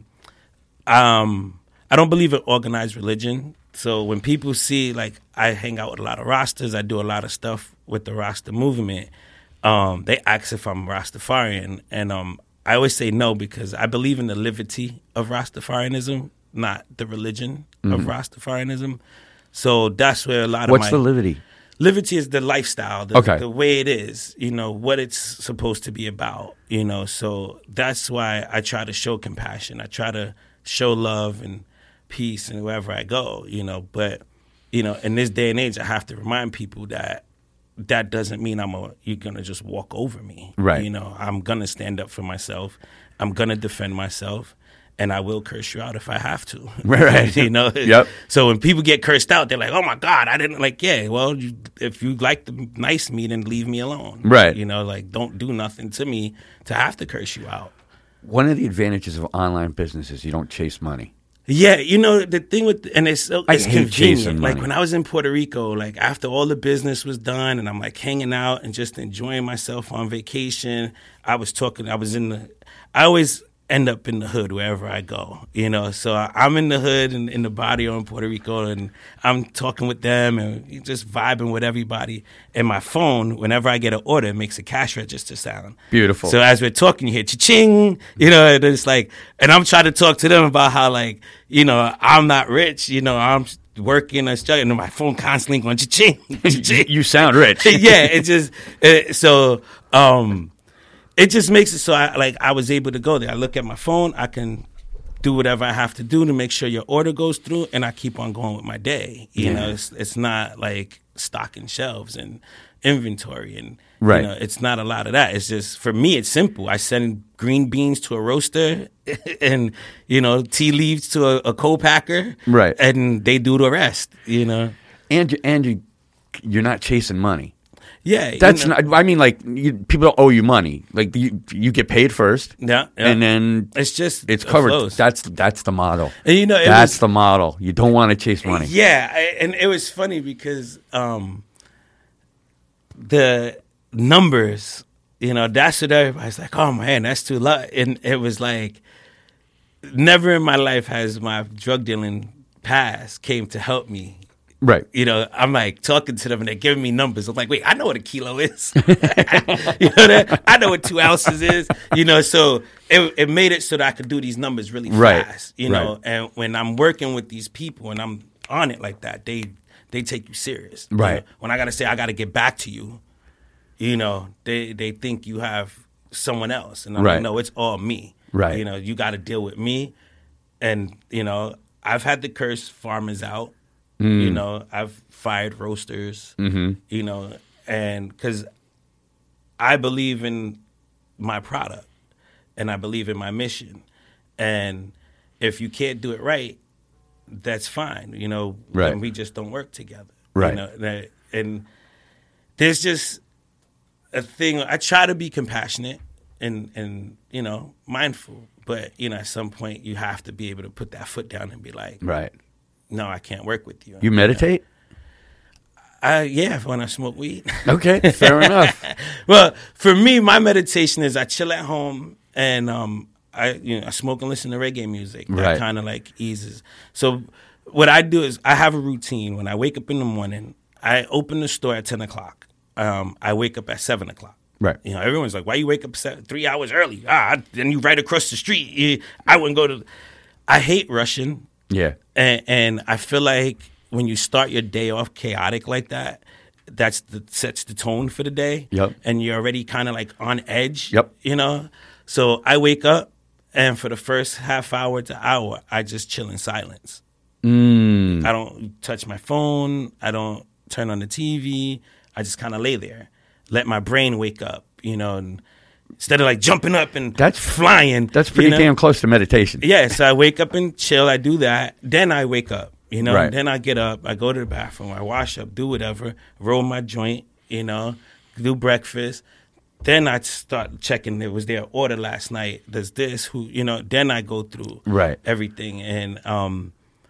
I don't believe in organized religion. So when people see, like, I hang out with a lot of Rastas, I do a lot of stuff with the Rasta movement, they ask if I'm Rastafarian. And I always say no, because I believe in the liberty of Rastafarianism, not the religion of Rastafarianism. So that's where a lot of What's the liberty? Liberty is the lifestyle, the way it is, you know, what it's supposed to be about, you know. So that's why I try to show compassion. I try to show love and peace and wherever I go, you know. But, you know, in this day and age, I have to remind people that doesn't mean you're going to just walk over me. Right. You know, I'm going to stand up for myself. I'm going to defend myself. And I will curse you out if I have to. Right. You know? Yep. So when people get cursed out, they're like, oh, my God, I didn't like, yeah, well, if you like the nice me, then leave me alone. Right. You know, like, don't do nothing to me to have to curse you out. One of the advantages of online business is you don't chase money. Yeah, you know, the thing with, and it's hate chasing convenient. Like money. when I was in Puerto Rico, like after all the business was done and I'm like hanging out and just enjoying myself on vacation, I always end up in the hood wherever I go, you know. So I'm in the hood and in the barrio in Puerto Rico, and I'm talking with them and just vibing with everybody. And my phone, whenever I get an order, it makes a cash register sound. Beautiful. So as we're talking, you hear cha-ching, you know, and it's like, and I'm trying to talk to them about how, like, you know, I'm not rich, you know, I'm working and struggling, and my phone constantly going cha-ching, cha-ching. You sound rich. Yeah, it just, it just makes it so I was able to go there. I look at my phone, I can do whatever I have to do to make sure your order goes through, and I keep on going with my day. You know, it's not like stocking shelves and inventory, and right. you know, it's not a lot of that. It's just, for me, it's simple. I send green beans to a roaster and, you know, tea leaves to a co-packer, right, and they do the rest, you know. And you're not chasing money. Yeah, that's not. I mean, like, people don't owe you money. Like, you get paid first, yeah, and then it's covered. Flows. That's the model. And you know, that's the model. You don't want to chase money. Yeah, and it was funny because the numbers, you know, that's what everybody's like. Oh man, that's too low. And it was like, never in my life has my drug dealing past came to help me. Right. You know, I'm like talking to them and they're giving me numbers. I'm like, wait, I know what a kilo is. You know that? I know what 2 ounces is. You know, so it made it so that I could do these numbers really fast. You know, and when I'm working with these people and I'm on it like that, they take you serious. Right. You know, when I gotta say I gotta get back to you, you know, they think you have someone else. And I'm like, no, it's all me. Right. You know, you gotta deal with me. And, you know, I've had to curse farmers out. You know, I've fired roasters, you know, and because I believe in my product and I believe in my mission. And if you can't do it right, that's fine. You know, then we just don't work together. Right. You know, and there's just a thing. I try to be compassionate and, you know, mindful. But, you know, at some point you have to be able to put that foot down and be like, right. No, I can't work with you. You meditate? When I smoke weed. Okay, fair enough. Well, for me, my meditation is I chill at home and I smoke and listen to reggae music. That Right. kind of like eases. So what I do is I have a routine. When I wake up in the morning, I open the store at 10 o'clock. I wake up at 7 o'clock. Right. You know, everyone's like, why you wake up 3 hours early? Then you right across the street. I wouldn't go to. I hate rushing. Yeah. And I feel like when you start your day off chaotic like that, sets the tone for the day. Yep. And you're already kind of like on edge. Yep. You know? So I wake up, and for the first half hour to hour, I just chill in silence. I don't touch my phone. I don't turn on the TV. I just kind of lay there, let my brain wake up, you know, and instead of like jumping up and flying. That's pretty damn close to meditation. Yeah, so I wake up and chill. I do that. Then I wake up, you know. Right. Then I get up. I go to the bathroom. I wash up, do whatever, roll my joint, you know, do breakfast. Then I start checking. Was there an order last night? Does this? Who? You know. Then I go through everything, and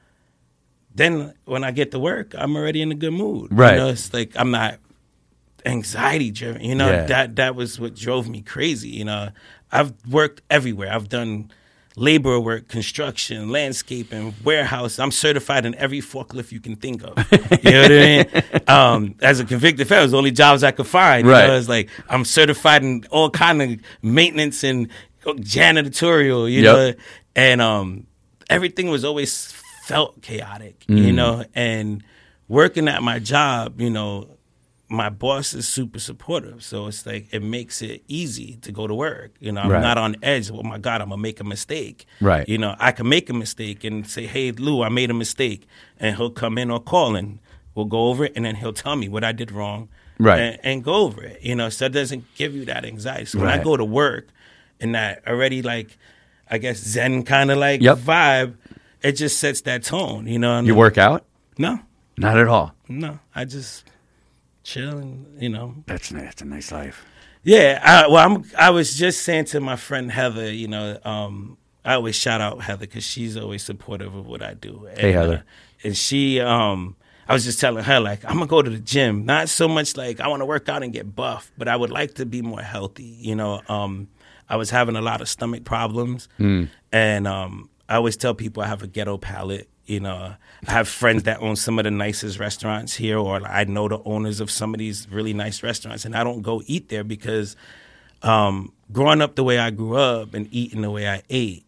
then when I get to work, I'm already in a good mood. Right. You know, it's like I'm not anxiety driven. You know, that was what drove me crazy. You know, I've worked everywhere. I've done labor work, construction, landscaping, warehouse. I'm certified in every forklift you can think of. You know what I mean? As a convicted felon, it was the only jobs I could find. Right. You know, it's like I'm certified in all kind of maintenance and janitorial, you know, and everything was always felt chaotic, you know, and working at my job, you know, my boss is super supportive. So it's like, it makes it easy to go to work. You know, I'm not on edge. Oh my God, I'm going to make a mistake. Right. You know, I can make a mistake and say, hey, Lou, I made a mistake. And he'll come in or call and we'll go over it. And then he'll tell me what I did wrong. Right. And go over it. You know, so it doesn't give you that anxiety. So when I go to work in that already like, I guess, Zen kind of like vibe, it just sets that tone, you know. You work out? No. Not at all. No. I just chill and, you know. That's a nice life. Yeah. I was just saying to my friend Heather, you know, I always shout out Heather because she's always supportive of what I do. And, hey, Heather. And she, I was just telling her, like, I'm going to go to the gym. Not so much like I want to work out and get buff, but I would like to be more healthy. You know, I was having a lot of stomach problems. And I always tell people I have a ghetto palate. You know, I have friends that own some of the nicest restaurants here, or I know the owners of some of these really nice restaurants, and I don't go eat there because growing up the way I grew up and eating the way I ate,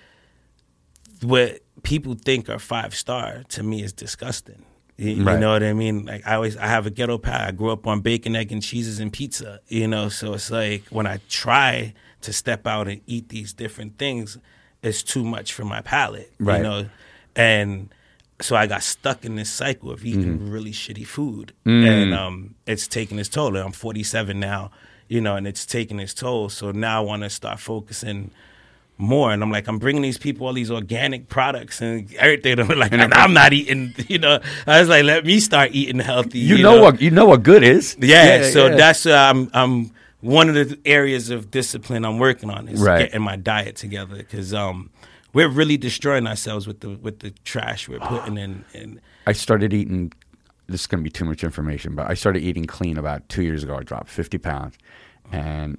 what people think are 5-star to me is disgusting. You know what I mean? Like I have a ghetto palate. I grew up on bacon, egg, and cheeses and pizza. You know, so it's like when I try to step out and eat these different things, it's too much for my palate. Right. You know. And so I got stuck in this cycle of eating really shitty food. And it's taking its toll. I'm 47 now, you know, and it's taking its toll. So now I want to start focusing more. And I'm bringing these people all these organic products and everything. And I'm like, and I'm not eating, you know. I was like, let me start eating healthy. You know what good is. That's I'm one of the areas of discipline I'm working on is getting my diet together because we're really destroying ourselves with the trash we're putting in. I started eating. This is going to be too much information, but I started eating clean about 2 years ago. I dropped 50 pounds, and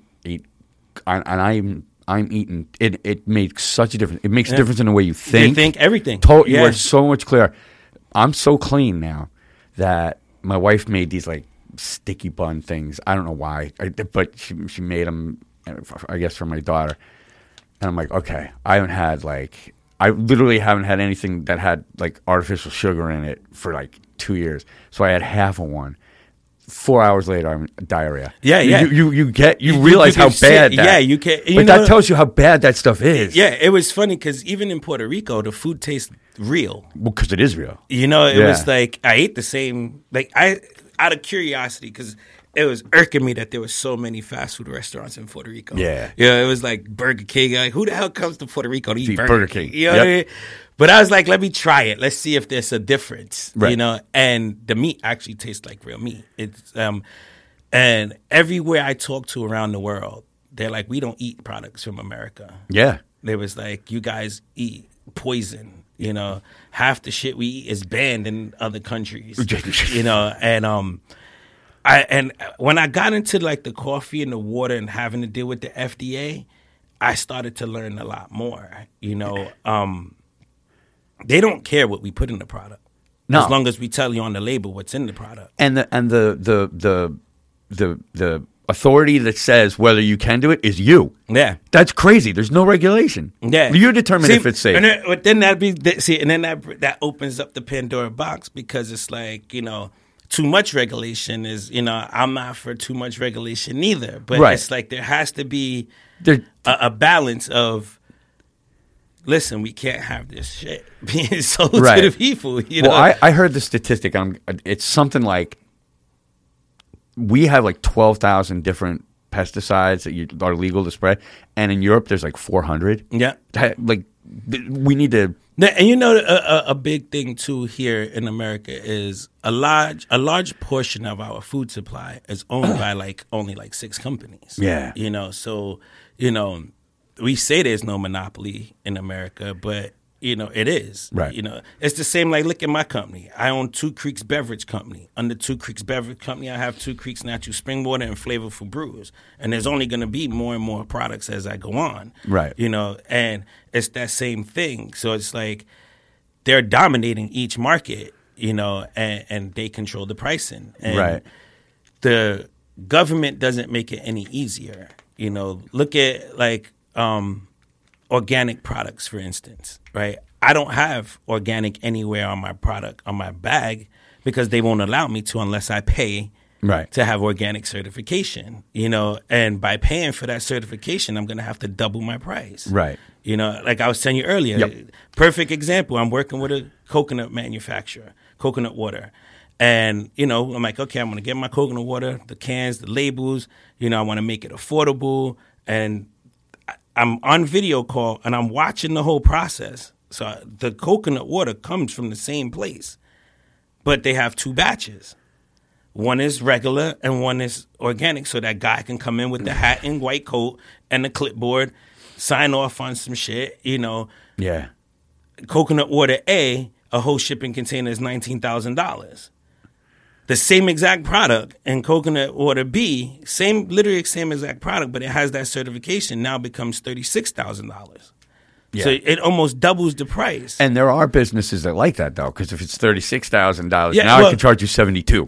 I'm eating. It makes such a difference. It makes a difference in the way you think. You think everything. You are so much clearer. I'm so clean now that my wife made these like sticky bun things. I don't know why, but she made them. I guess for my daughter. And I'm like, okay, I literally haven't had anything that had like artificial sugar in it for like 2 years. So I had half of one. 4 hours later, I'm diarrhea. Yeah. You realize how bad that. Yeah, you can. But that tells you how bad that stuff is. Yeah, it was funny because even in Puerto Rico, the food tastes real. Well, because it is real. You know, it was like I ate the same. Like out of curiosity because. It was irking me that there were so many fast food restaurants in Puerto Rico. Yeah, it was like Burger King. Like, who the hell comes to Puerto Rico to eat Burger King? You know what I mean? But I was like, let me try it. Let's see if there's a difference. Right. You know, and the meat actually tastes like real meat. It's and everywhere I talk to around the world, they're like, we don't eat products from America. Yeah, They was like, you guys eat poison. You know, half the shit we eat is banned in other countries. You know, and when I got into like the coffee and the water and having to deal with the FDA, I started to learn a lot more. You know, they don't care what we put in the product. No. As long as we tell you on the label what's in the product. And the authority that says whether you can do it is you. Yeah. That's crazy. There's no regulation. Yeah. You determine if it's safe. And then that opens up the Pandora box, because it's like, you know, too much regulation is, you know, I'm not for too much regulation either. But Right. it's like there has to be a balance of, listen, we can't have this shit being sold Right. to the people. You know? Well, I heard the statistic. It's something like we have like 12,000 different pesticides that are legal to spray, and in Europe there's like 400. Yeah. We need to. And you know, a big thing too here in America is a large portion of our food supply is owned by only 6 companies. Yeah. You know, so, you know, we say there's no monopoly in America, but, you know, it is. Right. You know, it's the same, like, look at my company. I own Two Creeks Beverage Company. Under Two Creeks Beverage Company, I have Two Creeks Natural Spring Water and Flavorful Brews. And there's only going to be more and more products as I go on. Right. You know, and it's that same thing. So it's like they're dominating each market, you know, and they control the pricing. And Right. the government doesn't make it any easier. You know, look at like organic products, for instance, right? I don't have organic anywhere on my product, on my bag, because they won't allow me to unless I pay Right. to have organic certification, you know, and by paying for that certification, I'm going to have to double my price. Right. You know, like I was telling you earlier, Yep. perfect example. I'm working with a coconut manufacturer, coconut water. And, you know, I'm like, okay, I'm going to get my coconut water, the cans, the labels, you know, I want to make it affordable. And I'm on video call and I'm watching the whole process. So the coconut water comes from the same place, but they have 2 batches. One is regular and one is organic, so that guy can come in with the hat and white coat and the clipboard, sign off on some shit, you know. Yeah. Coconut water A, a whole shipping container is $19,000. The same exact product, and coconut water B, literally same exact product, but it has that certification, now becomes $36,000. Yeah. So it almost doubles the price. And there are businesses that like that though, because if it's $36,000, Yeah, now I well- can charge you $72,000.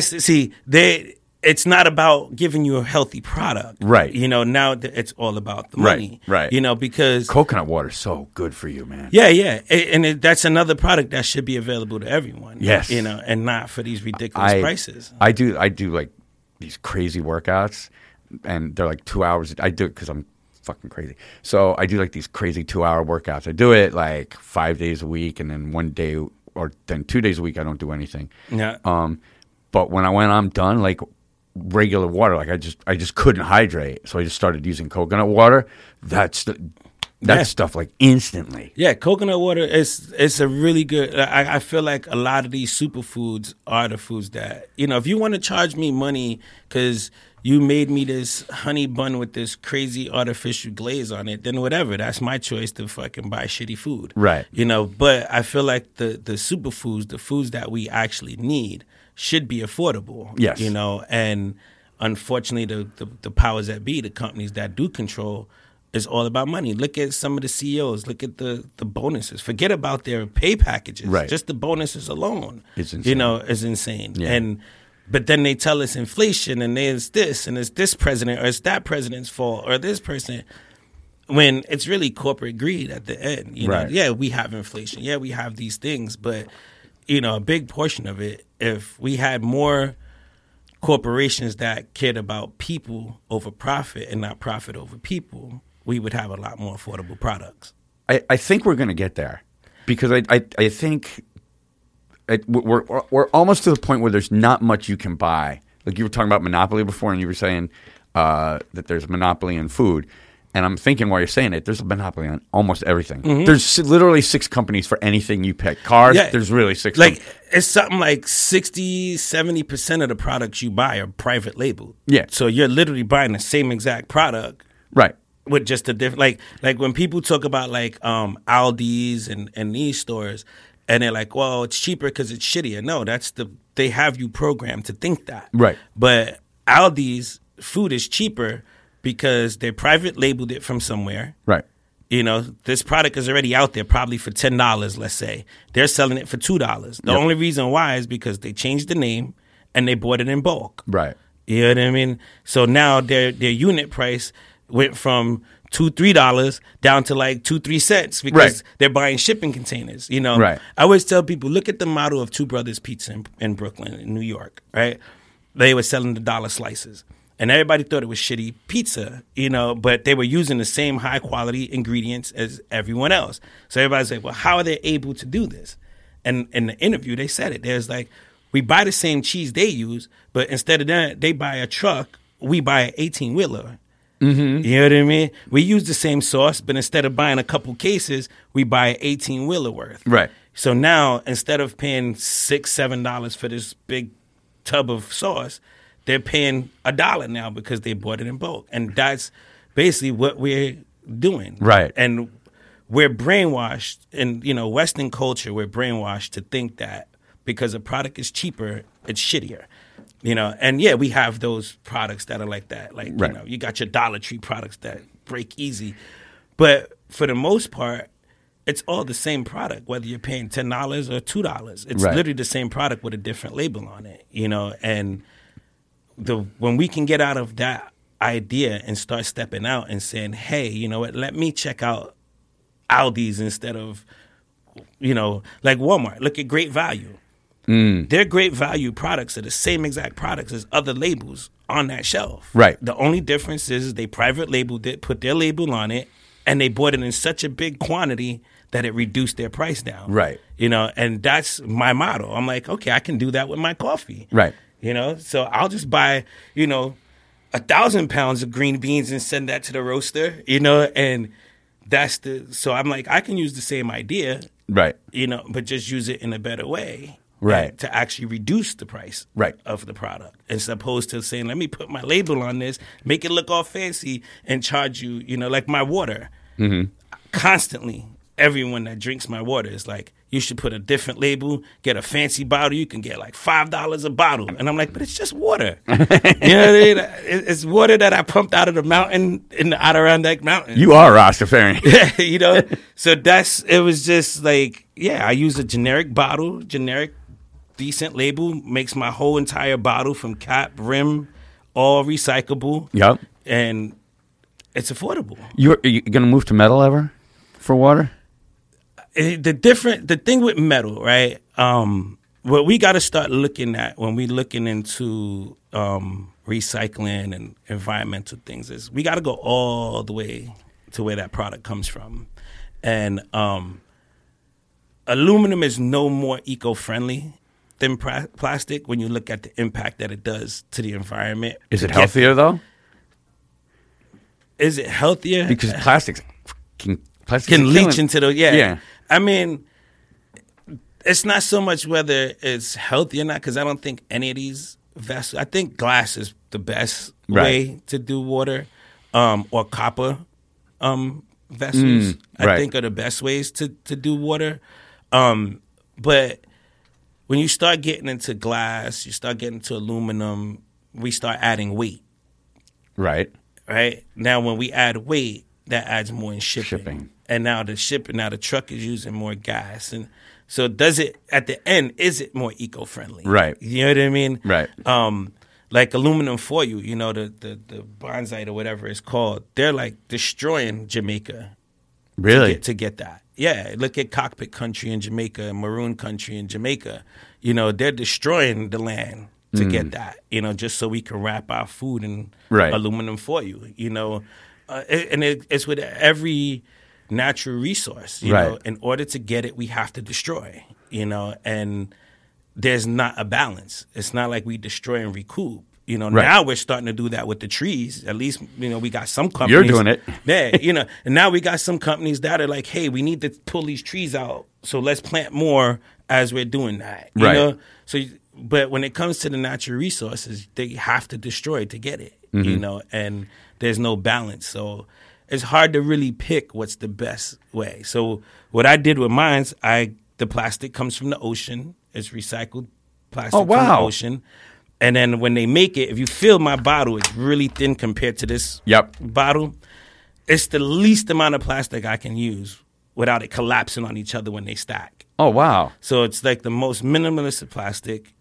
So it's not about giving you a healthy product. Right. You know, now it's all about the Right, money. right. You know, because Coconut water is so good for you, man. yeah. That's another product that should be available to everyone. Yes. You know, and not for these ridiculous prices. I do like these crazy workouts, and they're like 2 hours. I do it because I'm fucking crazy. So I do like these crazy 2-hour workouts. I do it like 5 days a week, and then one day or then 2 days a week I don't do anything. Yeah. But when I'm done, like regular water, like I just couldn't hydrate, so I just started using coconut water. That's stuff like instantly. Yeah, coconut water it's a really good. I feel like a lot of these superfoods are the foods that, you know, if you want to charge me money because you made me this honey bun with this crazy artificial glaze on it, then whatever. That's my choice to fucking buy shitty food. Right. You know, but I feel like the superfoods, the foods that we actually need, should be affordable. Yes. You know, and unfortunately the powers that be, the companies that do control, is all about money. Look at some of the CEOs. Look at the bonuses. Forget about their pay packages. Right. Just the bonuses alone, It's insane. you know, is insane. Yeah. But then they tell us inflation, and there's this, and it's this president, or it's that president's fault, or this person. When it's really corporate greed at the end. You know, Right. yeah, we have inflation. Yeah, we have these things, but you know, a big portion of it, if we had more corporations that cared about people over profit and not profit over people, we would have a lot more affordable products. I think we're going to get there, because I think we're almost to the point where there's not much you can buy. Like you were talking about monopoly before, and you were saying that there's a monopoly in food. And I'm thinking while you're saying it, there's a monopoly on almost everything. Mm-hmm. There's literally 6 companies for anything you pick. Cars, Yeah. there's really 6 Like, companies. it's something like 60-70% of the products you buy are private label. Yeah. So you're literally buying the same exact product Right. with just a different like when people talk about like Aldi's and these stores, and they're like, well, it's cheaper because it's shittier. No, they have you programmed to think that. Right. But Aldi's food is cheaper because they private labeled it from somewhere. Right. You know, this product is already out there probably for $10, let's say. They're selling it for $2. The only reason why is because they changed the name and they bought it in bulk. Right. You know what I mean? So now their unit price went from $2-3 down to like 2-3 cents because they're buying shipping containers. You know, Right. I always tell people, look at the model of Two Brothers Pizza in Brooklyn, in New York. Right? They were selling the dollar slices, and everybody thought it was shitty pizza. You know, but they were using the same high quality ingredients as everyone else. So everybody's like, well, how are they able to do this? And in the interview, they said it. There's like, we buy the same cheese they use, but instead of that, they buy a truck. We buy an 18-wheeler. Mm-hmm. You know what I mean? We use the same sauce, but instead of buying a couple cases, we buy an 18-wheeler worth. Right. So now, instead of paying $6-7 for this big tub of sauce, they're paying $1 now because they bought it in bulk. And that's basically what we're doing. Right. And we're brainwashed in, you know, Western culture, we're brainwashed to think that because a product is cheaper, it's shittier. You know, and yeah, we have those products that are like that. Like, Right. you know, you got your Dollar Tree products that break easy. But for the most part, it's all the same product, whether you're paying $10 or $2. It's Right. literally the same product with a different label on it, you know. And when we can get out of that idea and start stepping out and saying, hey, you know what, let me check out Aldi's instead of, you know, like Walmart. Look at Great Value. Their Great Value products are the same exact products as other labels on that shelf. Right. The only difference is they private labeled it, put their label on it, and they bought it in such a big quantity that it reduced their price down. Right. You know, and that's my motto. I'm like, okay, I can do that with my coffee. Right. You know, so I'll just buy, you know, 1,000 pounds of green beans and send that to the roaster, you know, and so I'm like, I can use the same idea, Right. you know, but just use it in a better way. Right. And to actually reduce the price Right. of the product, as opposed to saying, let me put my label on this, make it look all fancy, and charge you, you know, like my water. Mm-hmm. Constantly, everyone that drinks my water is like, you should put a different label, get a fancy bottle. You can get like $5 a bottle. And I'm like, but it's just water. You know what I mean? It's water that I pumped out of the mountain in the Adirondack Mountains. You are Rastafarian. You know? So it was just like, yeah, I use a generic bottle, generic decent label, makes my whole entire bottle from cap, rim, all recyclable. Yep. And it's affordable. Are you going to move to metal ever for water? The thing with metal, right? What we got to start looking at when we looking into recycling and environmental things is we got to go all the way to where that product comes from. And aluminum is no more eco-friendly than plastic when you look at the impact that it does to the environment. Is it healthier, though? Is it healthier? Because plastics can leach into the Yeah. I mean, it's not so much whether it's healthy or not, because I don't think any of these vessels. I think glass is the best way to do water, or copper vessels. I think are the best ways to do water. But when you start getting into glass, you start getting into aluminum, we start adding weight. Right. Right? Now, when we add weight, that adds more in shipping. And now the truck is using more gas. And so at the end, is it more eco-friendly? Right. You know what I mean? Right. Like aluminum foil, you know, the bonsai or whatever it's called, they're like destroying Jamaica. Really? To get that. Yeah, look at Cockpit Country in Jamaica and Maroon Country in Jamaica. You know, they're destroying the land to get that, you know, just so we can wrap our food in aluminum foil, you know. It's with every natural resource, you know. In order to get it, we have to destroy, you know, and there's not a balance. It's not like we destroy and recoup. You know, now we're starting to do that with the trees. At least, you know, we got some companies. You're doing it. Yeah, you know, and now we got some companies that are like, hey, we need to pull these trees out, so let's plant more as we're doing that. You know? So, but when it comes to the natural resources, they have to destroy to get it, you know, and there's no balance. So it's hard to really pick what's the best way. So what I did with mine's, the plastic comes from the ocean. It's recycled plastic from the ocean. And then when they make it, if you feel my bottle, it's really thin compared to this bottle. It's the least amount of plastic I can use without it collapsing on each other when they stack. Oh, wow. So it's like the most minimalist of plastic.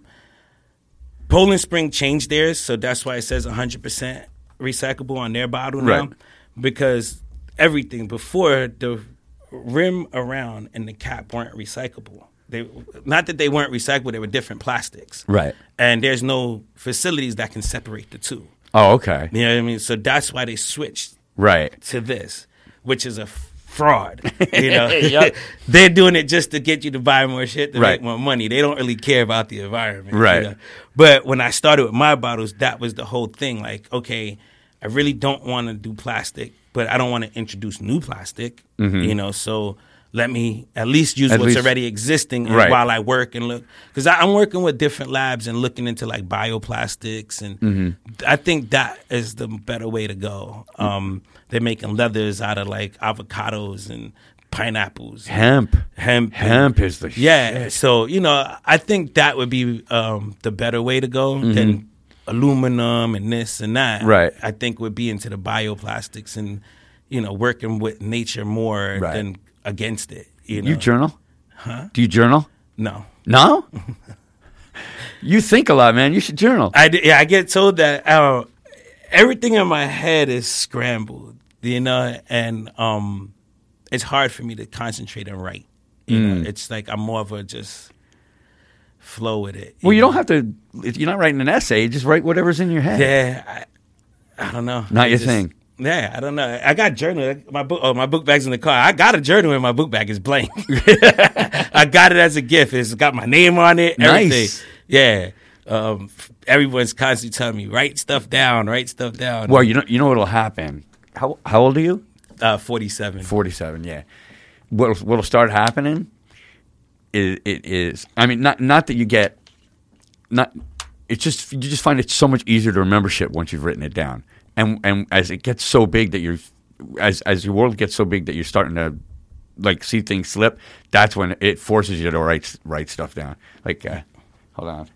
Poland Spring changed theirs, so that's why it says 100% recyclable on their bottle now. Right. Because everything before, the rim around and the cap weren't recyclable. Not that they weren't recyclable, they were different plastics. Right. And there's no facilities that can separate the two. Oh, okay. You know what I mean? So that's why they switched Right. to this, which is a fraud. You know, Yep. They're doing it just to get you to buy more shit to Right. make more money. They don't really care about the environment. Right. You know? But when I started with my bottles, that was the whole thing. Like, okay, I really don't want to do plastic, but I don't want to introduce new plastic. You know, so let me at least use what's already existing while I work and look. Because I'm working with different labs and looking into like bioplastics. And I think that is the better way to go. They're making leathers out of like avocados and pineapples. Hemp Hemp is the shit. So, you know, I think that would be the better way to go than aluminum and this and that. Right. I think would be into the bioplastics and, you know, working with nature more than against it. You know? You journal? Huh? Do you journal? No. No? You think a lot, man. You should journal. I get told that everything in my head is scrambled, you know, and it's hard for me to concentrate and write. You know, it's like I'm more of a just flow with it. Well, you don't have to. If you're not writing an essay, just write whatever's in your head. Yeah, I don't know. Not your thing. Yeah, I don't know. I got journal. My book bag's in the car. I got a journal in my book bag. It's blank. I got it as a gift. It's got my name on it. Everything. Nice. Yeah. Everyone's constantly telling me write stuff down. Well, you know what'll happen. How old are you? 47. 47. Yeah. What'll start happening is I mean not that you get not. It's just you just find it so much easier to remember shit once you've written it down. And as it gets so big that as your world gets so big that you're starting to like see things slip, that's when it forces you to write stuff down. Like, hold on.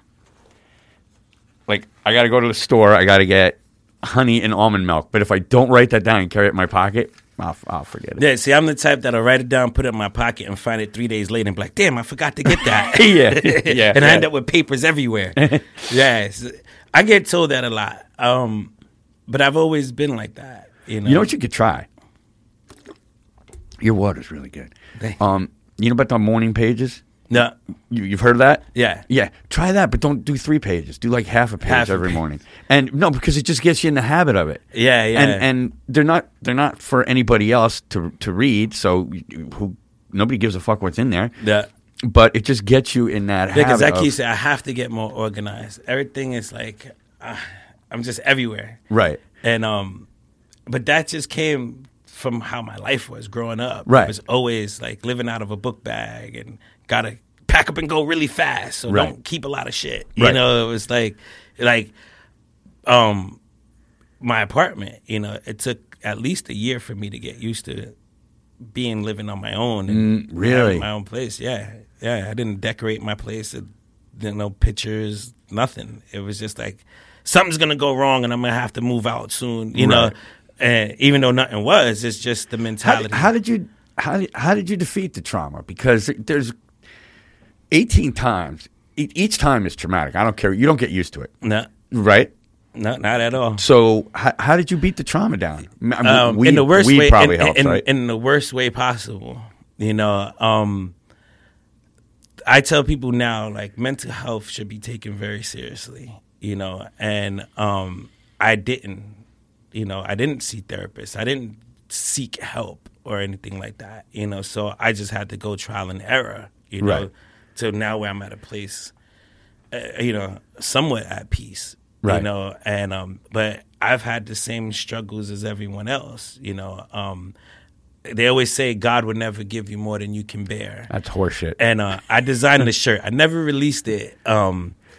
Like I got to go to the store. I got to get honey and almond milk. But if I don't write that down and carry it in my pocket, I'll forget it. Yeah, see, I'm the type that'll write it down, put it in my pocket, and find it 3 days later and be like, damn, I forgot to get that. yeah. And I end up with papers everywhere. Yes. I get told that a lot. But I've always been like that. You know what you could try? Your water's really good. Thank you know about the morning pages? No. You've heard of that? Yeah. Yeah. Try that, but don't do 3 pages. Do like half a page every morning. And no, because it just gets you in the habit of it. Yeah. And they're not for anybody else to read, so nobody gives a fuck what's in there. Yeah. But it just gets you in that habit. Because I keep saying I have to get more organized. Everything is like I'm just everywhere. Right. And but that just came from how my life was growing up. Right. It was always like living out of a book bag and gotta pack up and go really fast. So Right. don't keep a lot of shit. Right. You know, it was like my apartment, you know, it took at least a year for me to get used to living on my own and really? having my own place. Yeah. I didn't decorate my place. No pictures, nothing. It was just like something's gonna go wrong and I'm gonna have to move out soon. You know, and even though nothing was, it's just the mentality. How did you defeat the trauma? Because there's 18 times. Each time is traumatic. I don't care. You don't get used to it. No, right? No, not at all. So how did you beat the trauma down? In the worst way, probably helps, right? In the worst way possible. You know, I tell people now, like, mental health should be taken very seriously. You know, and I didn't. You know, I didn't see therapists. I didn't seek help or anything like that. You know, so I just had to go trial and error. You know, to now where I'm at a place, you know, somewhat at peace. Right. You know, and but I've had the same struggles as everyone else. You know, they always say God would never give you more than you can bear. That's horseshit. And I designed the shirt. I never released it.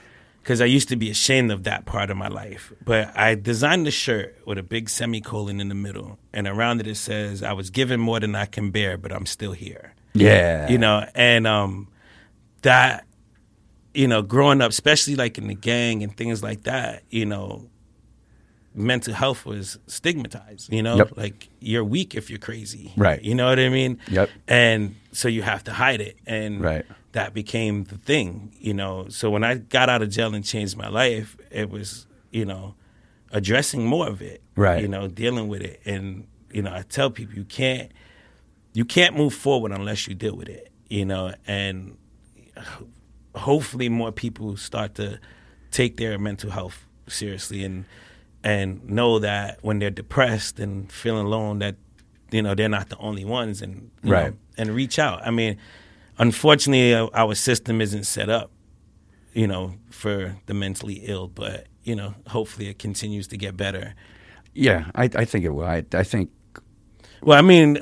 because I used to be ashamed of that part of my life. But I designed a shirt with a big semicolon in the middle, and around it says, "I was given more than I can bear, but I'm still here." Yeah. You know, and that, you know, growing up, especially like in the gang and things like that, you know, mental health was stigmatized, you know, Yep. like you're weak if you're crazy. Right. You know what I mean? Yep. And so you have to hide it. And Right. that became the thing, you know. So when I got out of jail and changed my life, it was, you know, addressing more of it. Right. You know, dealing with it. And, you know, I tell people you can't move forward unless you deal with it, you know, and hopefully more people start to take their mental health seriously and know that when they're depressed and feeling alone, that, you know, they're not the only ones, and you Right. know, and reach out. I mean, unfortunately, our system isn't set up, you know, for the mentally ill, but, you know, hopefully it continues to get better. Yeah, I think it will. I think. Well, I mean,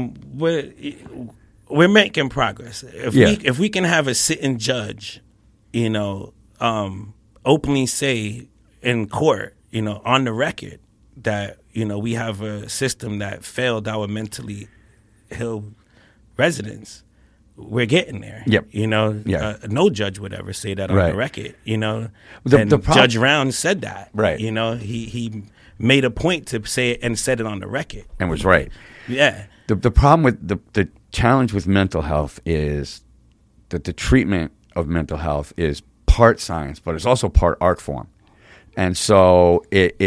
we're making progress. If we can have a sitting judge, you know, openly say in court, you know, on the record that, you know, we have a system that failed our mentally ill residents, we're getting there. Yep. You know, Yeah. no judge would ever say that on Right. the record, you know. The Judge Round said that. Right. You know, he made a point to say it and said it on the record. And was right. Yeah. The problem with the challenge with mental health is that the treatment of mental health is part science, but it's also part art form, and so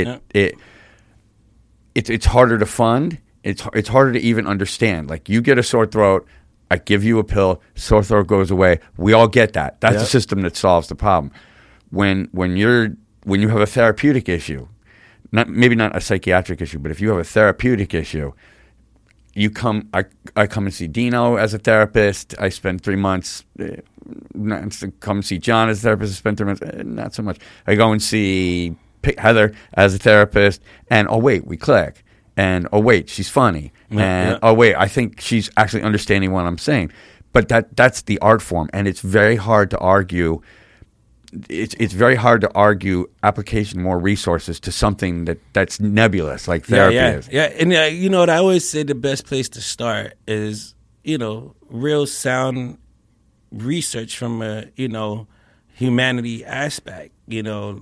it's harder to fund. It's harder to even understand. Like, you get a sore throat, I give you a pill, sore throat goes away. We all get that. That's a system that solves the problem. When you have a therapeutic issue, maybe not a psychiatric issue, but if you have a therapeutic issue, I come and see Dino as a therapist. I spend 3 months. Come see John as a therapist. I spend 3 months. Not so much. I go and see Heather as a therapist, and oh wait, we click. And oh wait, she's funny. And oh wait, I think she's actually understanding what I'm saying. But that's the art form, and it's very hard to argue. It's very hard to argue application more resources to something that's nebulous like therapy is. Yeah, and you know what I always say, the best place to start is, you know, real sound research from a, you know, humanity aspect. You know,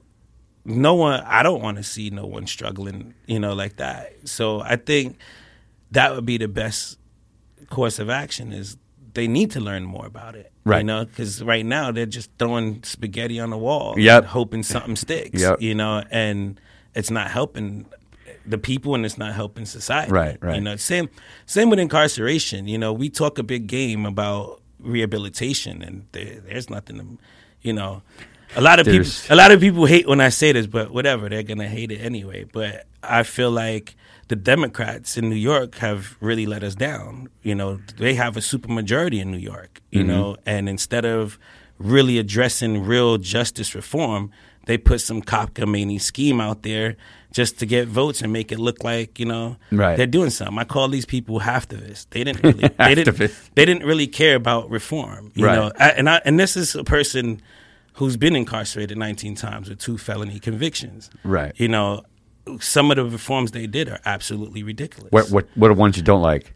I don't want to see no one struggling, you know, like that. So I think that would be the best course of action, is they need to learn more about it. Right. You know, because right now they're just throwing spaghetti on the wall, Yep. hoping something sticks, Yep. you know, and it's not helping the people, and it's not helping society. Right. You know, same with incarceration. You know, we talk a big game about rehabilitation, and there's nothing to, you know, a lot of people hate when I say this, but whatever, they're gonna hate it anyway. But I feel like the Democrats in New York have really let us down. You know, they have a supermajority in New York, you know, and instead of really addressing real justice reform, they put some cockamamie scheme out there just to get votes and make it look like, you know, Right. they're doing something. I call these people half-activists. They didn't really, they didn't really care about reform, you Right. know. And this is a person who's been incarcerated 19 times with 2 felony convictions. Right. You know, some of the reforms they did are absolutely ridiculous. What are ones you don't like?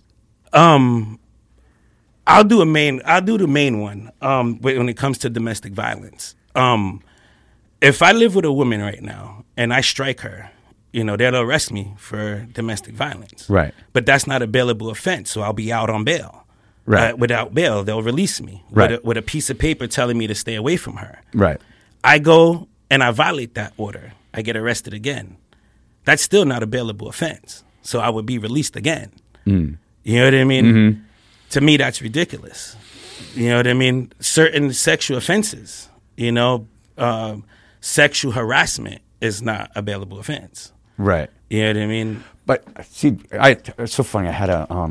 I'll do the main one. When it comes to domestic violence, if I live with a woman right now and I strike her, you know, they'll arrest me for domestic violence. Right. But that's not a bailable offense, so I'll be out on bail. Right. Without bail, they'll release me Right. with a piece of paper telling me to stay away from her. Right. I go and I violate that order. I get arrested again. That's still not a bailable offense. So I would be released again. You know what I mean? Mm-hmm. To me, that's ridiculous. You know what I mean? Certain sexual offenses, you know, sexual harassment is not a bailable offense. Right. You know what I mean? But see, it's so funny. I had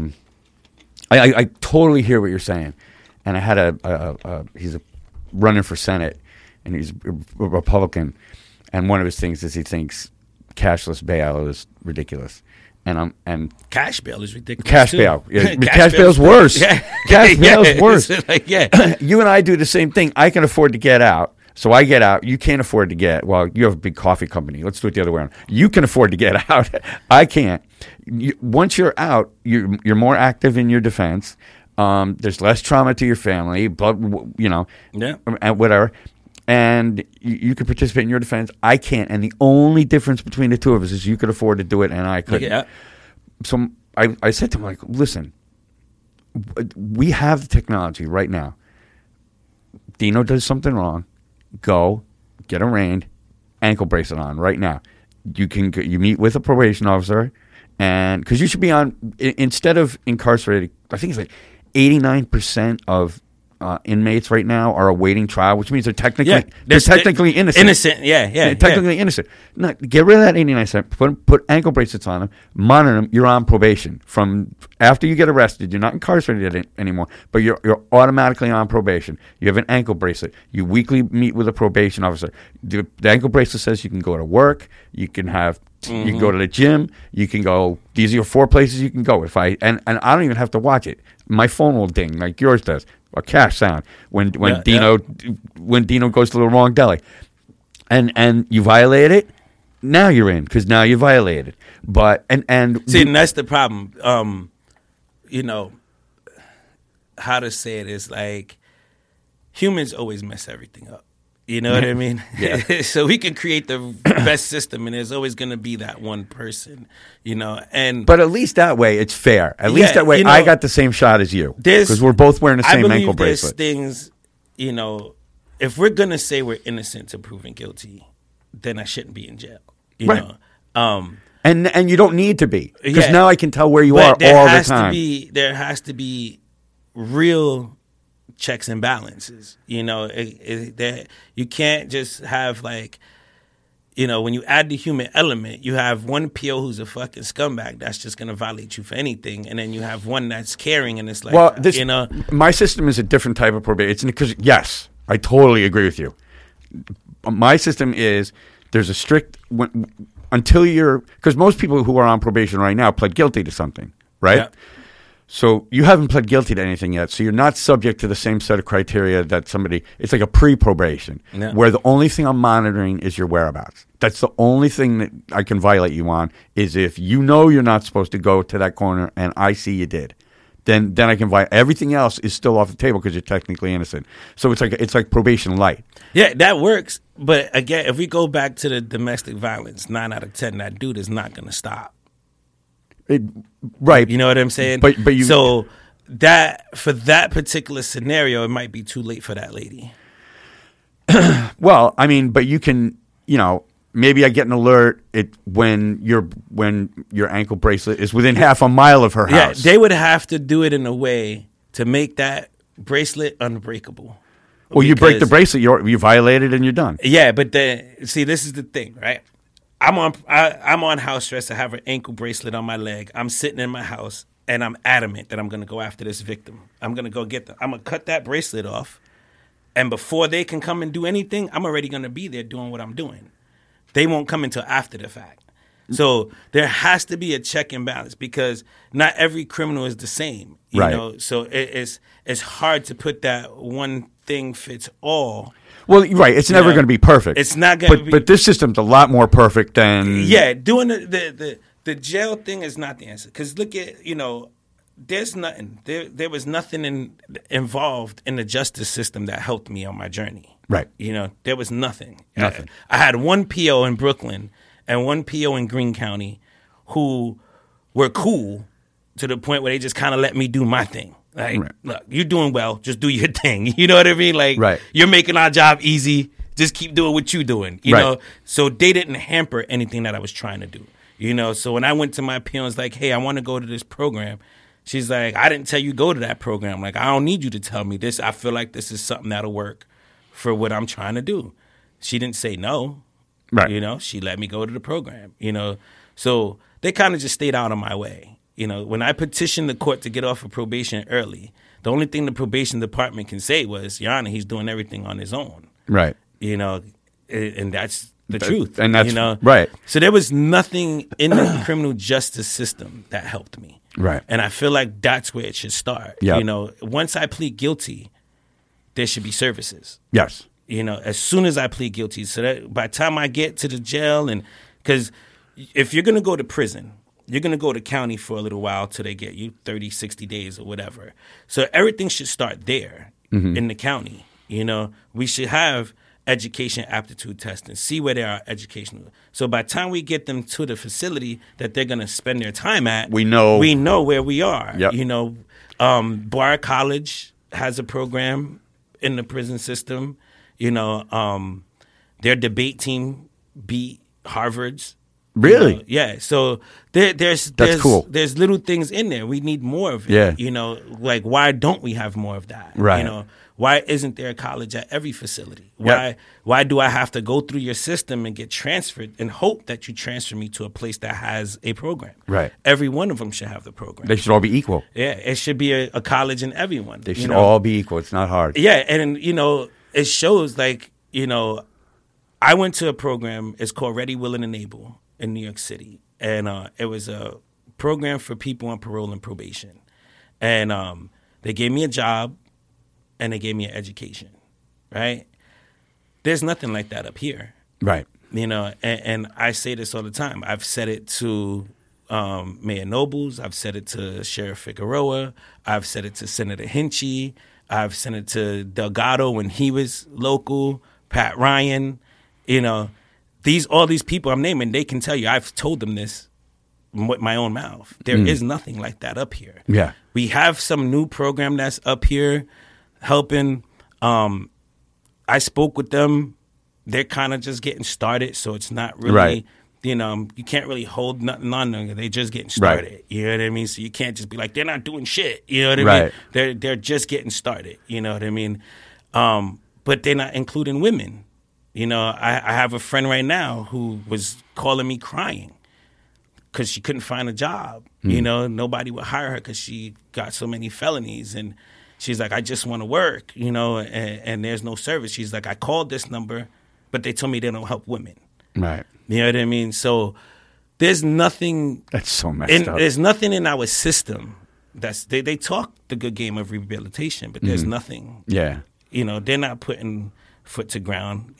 I totally hear what you're saying, and I had he's running for Senate, and he's a Republican, and one of his things is he thinks cashless bail is ridiculous, and Cash bail is ridiculous. cash too. bail, yeah, cash bail's worse. Yeah. Cash bail's worse. Like, yeah. You and I do the same thing. I can afford to get out. So I get out. You can't afford to get. Well, you have a big coffee company. Let's do it the other way around. You can afford to get out. I can't. Once you're out, you're more active in your defense. There's less trauma to your family. Blood, and whatever. And you can participate in your defense. I can't. And the only difference between the two of us is you could afford to do it, and I couldn't. Yeah. So I said to him, like, listen, we have the technology right now. Dino does something wrong. Go get arraigned, ankle bracelet on right now. You meet with a probation officer, and because you should be on instead of incarcerated. I think it's like 89% of inmates right now are awaiting trial, which means they're technically innocent. Innocent, yeah. Technically innocent. No, get rid of that 89%. Put ankle bracelets on them. Monitor them. You're on probation from after you get arrested. You're not incarcerated anymore, but you're automatically on probation. You have an ankle bracelet. You weekly meet with a probation officer. The ankle bracelet says you can go to work. You can have. You can go to the gym. You can go. These are your 4 places you can go. And I don't even have to watch it. My phone will ding like yours does. A cash sound when Dino goes to the wrong deli, and you violate it. Now you're in because now you violated. But and that's the problem. How to say it is like humans always mess everything up. You know what I mean? Yeah. So we can create the best system, and there's always going to be that one person, But at least that way, it's fair. At least that way, I got the same shot as you because we're both wearing the same ankle bracelet. There's things, if we're going to say we're innocent to proven guilty, then I shouldn't be in jail. You know? And you don't need to be because now I can tell where you are all the time. There has to be real checks and balances. You can't just have like, when you add the human element, you have one PO who's a fucking scumbag that's just going to violate you for anything, and then you have one that's caring, and it's like, my system is a different type of probation. It's because yes, I totally agree with you. My system is there's a strict until you're because most people who are on probation right now pled guilty to something, right? Yeah. So you haven't pled guilty to anything yet, so you're not subject to the same set of criteria that it's like a pre-probation, where the only thing I'm monitoring is your whereabouts. That's the only thing that I can violate you on is if you're not supposed to go to that corner and I see you did. Then I can violate. Everything else is still off the table because you're technically innocent. So it's like probation light. Yeah, that works. But again, if we go back to the domestic violence, 9 out of 10, that dude is not going to stop. Right. You know what I'm saying? But you so that for that particular scenario, it might be too late for that lady. Well, I mean, but you can, maybe I get an alert when your ankle bracelet is within half a mile of her house. Yeah, they would have to do it in a way to make that bracelet unbreakable. Well, you break the bracelet, you violate it, and you're done. Yeah, but this is the thing, right? I'm on house arrest. I have an ankle bracelet on my leg. I'm sitting in my house, and I'm adamant that I'm going to go after this victim. I'm going to go get them. I'm going to cut that bracelet off, and before they can come and do anything, I'm already going to be there doing what I'm doing. They won't come until after the fact. So there has to be a check and balance because not every criminal is the same. You know? So it's hard to put that one thing fits all. Well, right. It's never going to be perfect. It's not going to be. But this system's a lot more perfect than. Yeah, doing the jail thing is not the answer. Because look at, there's nothing. There was nothing involved in the justice system that helped me on my journey. Right. There was nothing. Nothing. I had one PO in Brooklyn and one PO in Greene County who were cool to the point where they just kind of let me do my thing. Like, look, you're doing well. Just do your thing. You know what I mean? Like, you're making our job easy. Just keep doing what you're doing. You know? So they didn't hamper anything that I was trying to do. So when I went to my PO and was like, hey, I want to go to this program. She's like, I didn't tell you go to that program. Like, I don't need you to tell me this. I feel like this is something that'll work for what I'm trying to do. She didn't say no. Right. She let me go to the program. So they kind of just stayed out of my way. When I petitioned the court to get off of probation early, the only thing the probation department can say was, Your Honor, he's doing everything on his own. Right. And that's the truth. And that's right. So there was nothing in the criminal justice system that helped me. Right. And I feel like that's where it should start. Yep. Once I plead guilty, there should be services. Yes. as soon as I plead guilty. So that by the time I get to the jail, and because if you're going to go to prison, you're going to go to county for a little while till they get you 30, 60 days or whatever. So everything should start there in the county. We should have education aptitude testing, see where they are educational. So by the time we get them to the facility that they're going to spend their time at, we know where we are. Yep. Bar College has a program in the prison system. Their debate team beat Harvard's. Really? Yeah. So there's cool. There's little things in there. We need more of it. Yeah. Like why don't we have more of that? Right. Why isn't there a college at every facility? Why do I have to go through your system and get transferred and hope that you transfer me to a place that has a program? Right. Every one of them should have the program. They should all be equal. Yeah. It should be a college in everyone. They should all be equal. It's not hard. Yeah. And, it shows like, I went to a program. It's called Ready, Willing, and Able in New York City. And it was a program for people on parole and probation. And they gave me a job and they gave me an education, right? There's nothing like that up here. Right. And I say this all the time. I've said it to Mayor Nobles. I've said it to Sheriff Figueroa. I've said it to Senator Hinchy. I've sent it to Delgado when he was local, Pat Ryan. All these people I'm naming, they can tell you I've told them this with my own mouth. There is nothing like that up here. Yeah. We have some new program that's up here helping. I spoke with them. They're kind of just getting started, so it's not really, right. You can't really hold nothing on them. They're just getting started. Right. You know what I mean? So you can't just be like, they're not doing shit. You know what I right. mean? They're just getting started. You know what I mean? But they're not including women. I have a friend right now who was calling me crying because she couldn't find a job. Nobody would hire her because she got so many felonies. And she's like, I just want to work, and there's no service. She's like, I called this number, but they told me they don't help women. Right. You know what I mean? So there's nothing. That's so messed up. There's nothing in our system they talk the good game of rehabilitation, but there's nothing. Yeah. They're not putting foot to ground.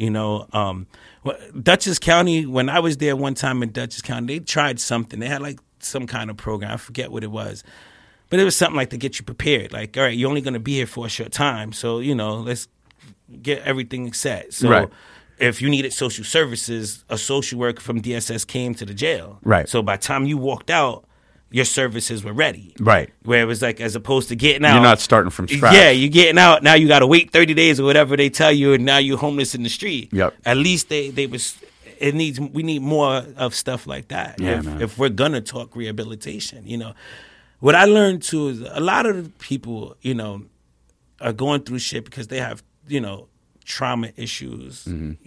Dutchess County, when I was there one time in Dutchess County, they tried something. They had like some kind of program. I forget what it was. But it was something like to get you prepared. Like, all right, you're only going to be here for a short time. So, let's get everything set. So right. If you needed social services, a social worker from DSS came to the jail. Right. So by the time you walked out, your services were ready. Right. Where it was like, as opposed to getting out. You're not starting from scratch. Yeah, you're getting out. Now you got to wait 30 days or whatever they tell you, and now you're homeless in the street. Yep. At least we need more of stuff like that. Yeah, if we're going to talk rehabilitation, What I learned too is a lot of the people, are going through shit because they have, trauma issues,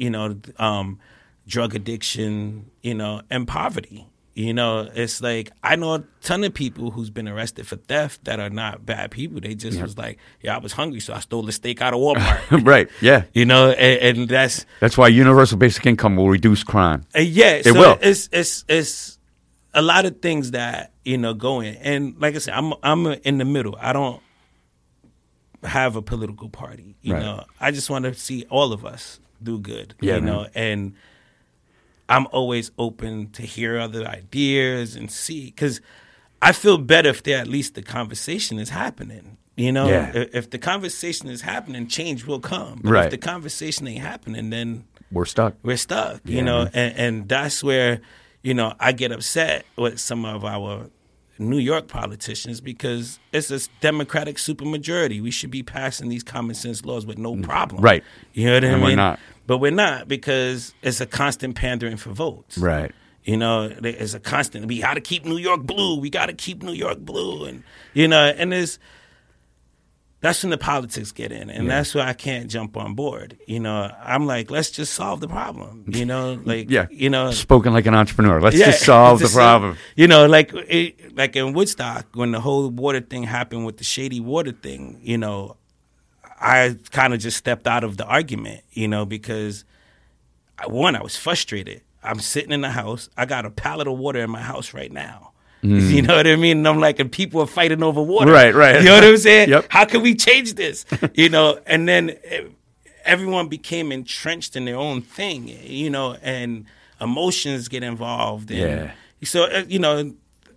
drug addiction, and poverty. It's like I know a ton of people who's been arrested for theft that are not bad people. They just was like, I was hungry, so I stole a steak out of Walmart. Right, yeah. And that's why universal basic income will reduce crime. Yeah, it will. It's a lot of things that go in, and like I said, I'm in the middle. I don't have a political party. I just want to see all of us do good. Yeah, and I'm always open to hear other ideas and see, because I feel better if at least the conversation is happening. Yeah. If the conversation is happening, change will come. But right. if the conversation ain't happening, then we're stuck. And that's where, I get upset with some of our New York politicians, because it's a Democratic supermajority. We should be passing these common sense laws with no problem. Right. You know what I mean? We're not. But we're not, because it's a constant pandering for votes. Right. It's a constant, we got to keep New York blue. We got to keep New York blue. And, and that's when the politics get in. And that's why I can't jump on board. I'm like, let's just solve the problem. Spoken like an entrepreneur. Let's just solve the problem. Like in Woodstock, when the whole water thing happened with the shady water thing, I kind of just stepped out of the argument, because I was frustrated. I'm sitting in the house. I got a pallet of water in my house right now. You know what I mean? And I'm like, and people are fighting over water. Right. You know what I'm saying? Yep. How can we change this? And then everyone became entrenched in their own thing, you know, and emotions get involved. And so, you know,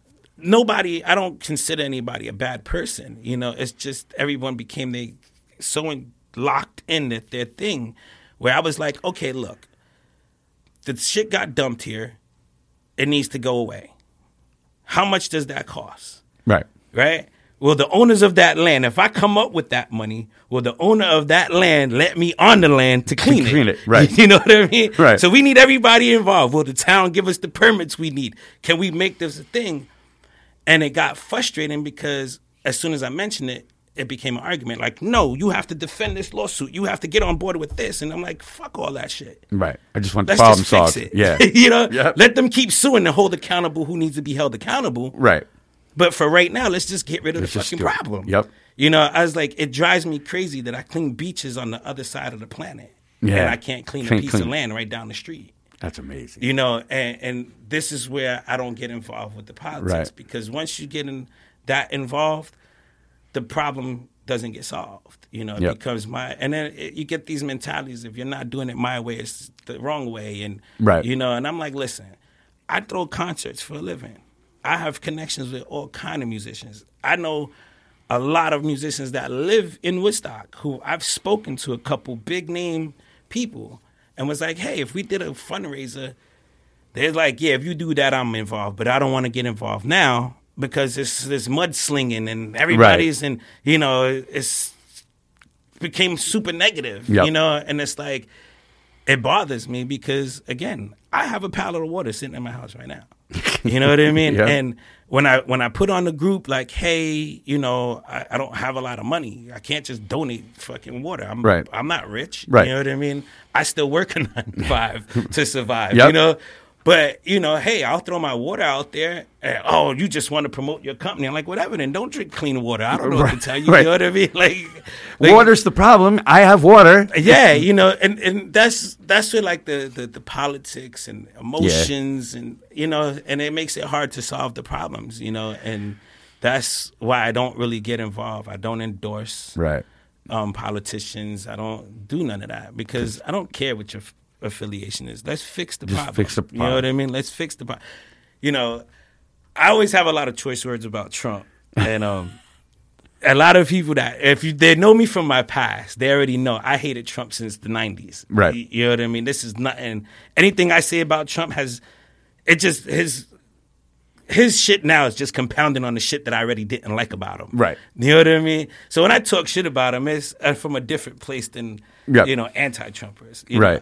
I don't consider anybody a bad person. You know, it's just everyone became so locked in at their thing where I was like, okay, look, the shit got dumped here. It needs to go away. How much does that cost? Right. Right? Will the owners of that land, if I come up with that money, will the owner of that land let me on the land to clean it? Right. You know what I mean? Right. So we need everybody involved. Will the town give us the permits we need? Can we make this a thing? And it got frustrating because as soon as I mentioned it, it became an argument. Like, no, you have to defend this lawsuit. You have to get on board with this. And I'm like, fuck all that shit. Right. I just want the Let's problem just solved. fix it. Yeah. You know, Yep. let them keep suing and hold accountable who needs to be held accountable. Right. But for right now, let's just get rid of Let's the just fucking do it. problem. Yep. You know, I was like, it drives me crazy that I clean beaches on the other side of the planet. Yeah. And I can't clean a piece of land right down the street. That's amazing. You know, and this is where I don't get involved with the politics. Right. Because once you get that involved, the problem doesn't get solved. You know, it Yep. becomes and then you get these mentalities. If you're not doing it my way, it's the wrong way. And, Right. you know, and I'm like, listen, I throw concerts for a living. I have connections with all kind of musicians. I know a lot of musicians that live in Woodstock who I've spoken to, a couple big name people, and was like, hey, if we did a fundraiser, they're like, yeah, if you do that, I'm involved, but I don't want to get involved now because there's mudslinging and everybody's and, you know, it's became super negative, Yep. you know, and it's like, it bothers me because, again, I have a pallet of water sitting in my house right now. You know what I mean? Yeah. And when I put on the group, like, hey, you know, I don't have a lot of money. I can't just donate fucking water. I'm not rich. Right. You know what I mean? I still work a 9 to 5 to survive, Yep. you know? But, you know, hey, I'll throw my water out there. And, oh, you just want to promote your company. I'm like, whatever, then don't drink clean water. I don't know what to tell you. Right. You know what I mean? Like Water's the problem. I have water. yeah, you know, and that's where like the politics and emotions and, you know, and it makes it hard to solve the problems, you know, and that's why I don't really get involved. I don't endorse Right. Politicians. I don't do none of that because I don't care what your affiliation is. Let's fix the problem. fix the You know what I mean? Let's fix the problem. You know, I always have a lot of choice words about Trump, and a lot of people that they know me from my past, they already know I hated Trump since the 90s. Right. You know what I mean? This is nothing. Anything I say about Trump his shit now is just compounding on the shit that I already didn't like about him. Right. You know what I mean? So when I talk shit about him, it's from a different place than, Yep. you know, anti-Trumpers. You know, Right.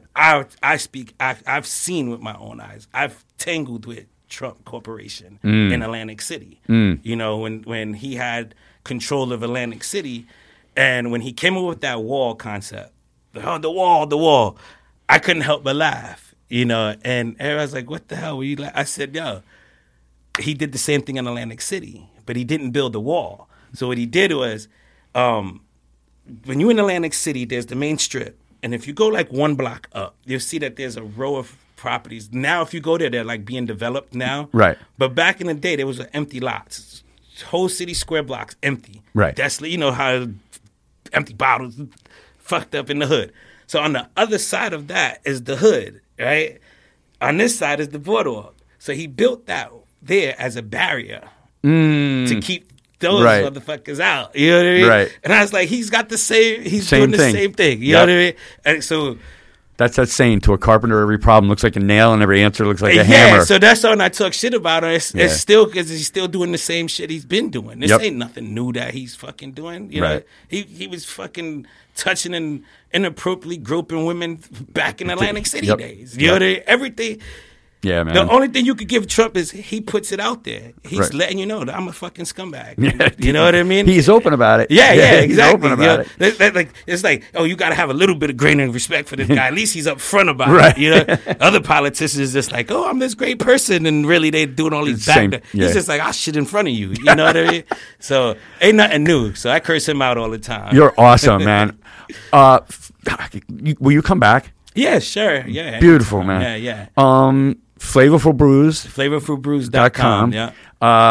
I've seen with my own eyes. I've tangled with Trump Corporation in Atlantic City. You know, when he had control of Atlantic City, and when he came up with that wall concept, the wall, I couldn't help but laugh. You know, and everyone's like, "What the hell were you?" I said, "Yo." He did the same thing in Atlantic City, but he didn't build a wall. So what he did was, when you're in Atlantic City, there's the main strip. And if you go like one block up, you'll see that there's a row of properties. Now, if you go there, they're like being developed now. Right. But back in the day, there was empty lots. Whole city square blocks empty. Right. Desolate. You know how empty bottles fucked up in the hood. So on the other side of that is the hood, right? On this side is the boardwalk. So he built that there as a barrier to keep those Right. motherfuckers out. You know what I mean? Right. And I was like, he's got the same, he's Same doing the thing. same thing. You Yep. know what I mean? And so, That's that saying, to a carpenter, every problem looks like a nail and every answer looks like a yeah, hammer. so that's when I talk shit about him. It's Yeah. still because he's still doing the same shit he's been doing. This Yep. ain't nothing new that he's fucking doing. You know, Right. he was fucking touching and inappropriately groping women back in Atlantic City Yep. days. You know what I mean? Everything. Yeah, man. The only thing you could give Trump is he puts it out there. He's Right. letting you know that I'm a fucking scumbag. Yeah. You know what I mean? He's open about it. Yeah, exactly. He's open about it. Like, it's like, oh, you got to have a little bit of grain and respect for this guy. At least he's upfront about Right. it. You know, other politicians just like, oh, I'm this great person, and really they doing all these Same, back. yeah. He's just like, I'll shit in front of you. You know what I mean? So ain't nothing new. So I curse him out all the time. You're awesome, man. Will you come back? Yeah, sure. Yeah, Beautiful, man. Yeah. Flavorfulbrews.com. Flavorfulbrews.com. Yeah,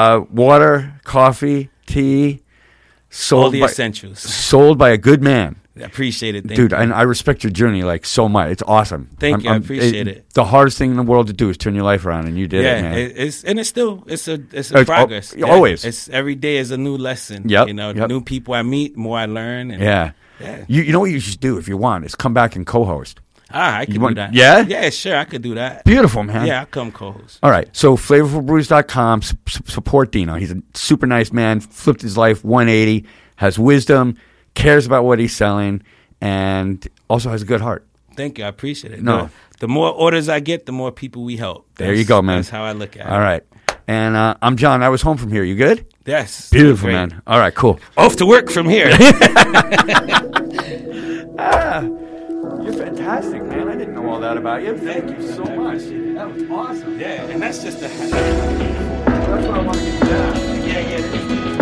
Water, coffee, tea, all sold the by, essentials. sold by a good man. I appreciate it. Thank Dude, you. and I respect your journey like so much. It's awesome. Thank you. I appreciate it. The hardest thing in the world to do is turn your life around, and you did it, man. It's a It's progress. always. It's every day is a new lesson. Yep, You know, yep. new people I meet, the more I learn. And Yeah. Yeah. You know what you should do if you want is come back and co-host. I could do that. Yeah? Yeah, sure. I could do that. Beautiful, man. Yeah, I'll come co-host. All right. So flavorfulbrews.com, support Dino. He's a super nice man, flipped his life 180, has wisdom, cares about what he's selling, and also has a good heart. Thank you. I appreciate it. No. The more orders I get, the more people we help. There you go, man. That's how I look at it. All right. And I'm John. I was home from here. You good? Yes. Beautiful, Great. man. All right, cool. Off to work from here. You're fantastic, man. I didn't know all that about you. Thank you so much. That was awesome. Yeah, and that's just the. That's what I want to get down. Yeah.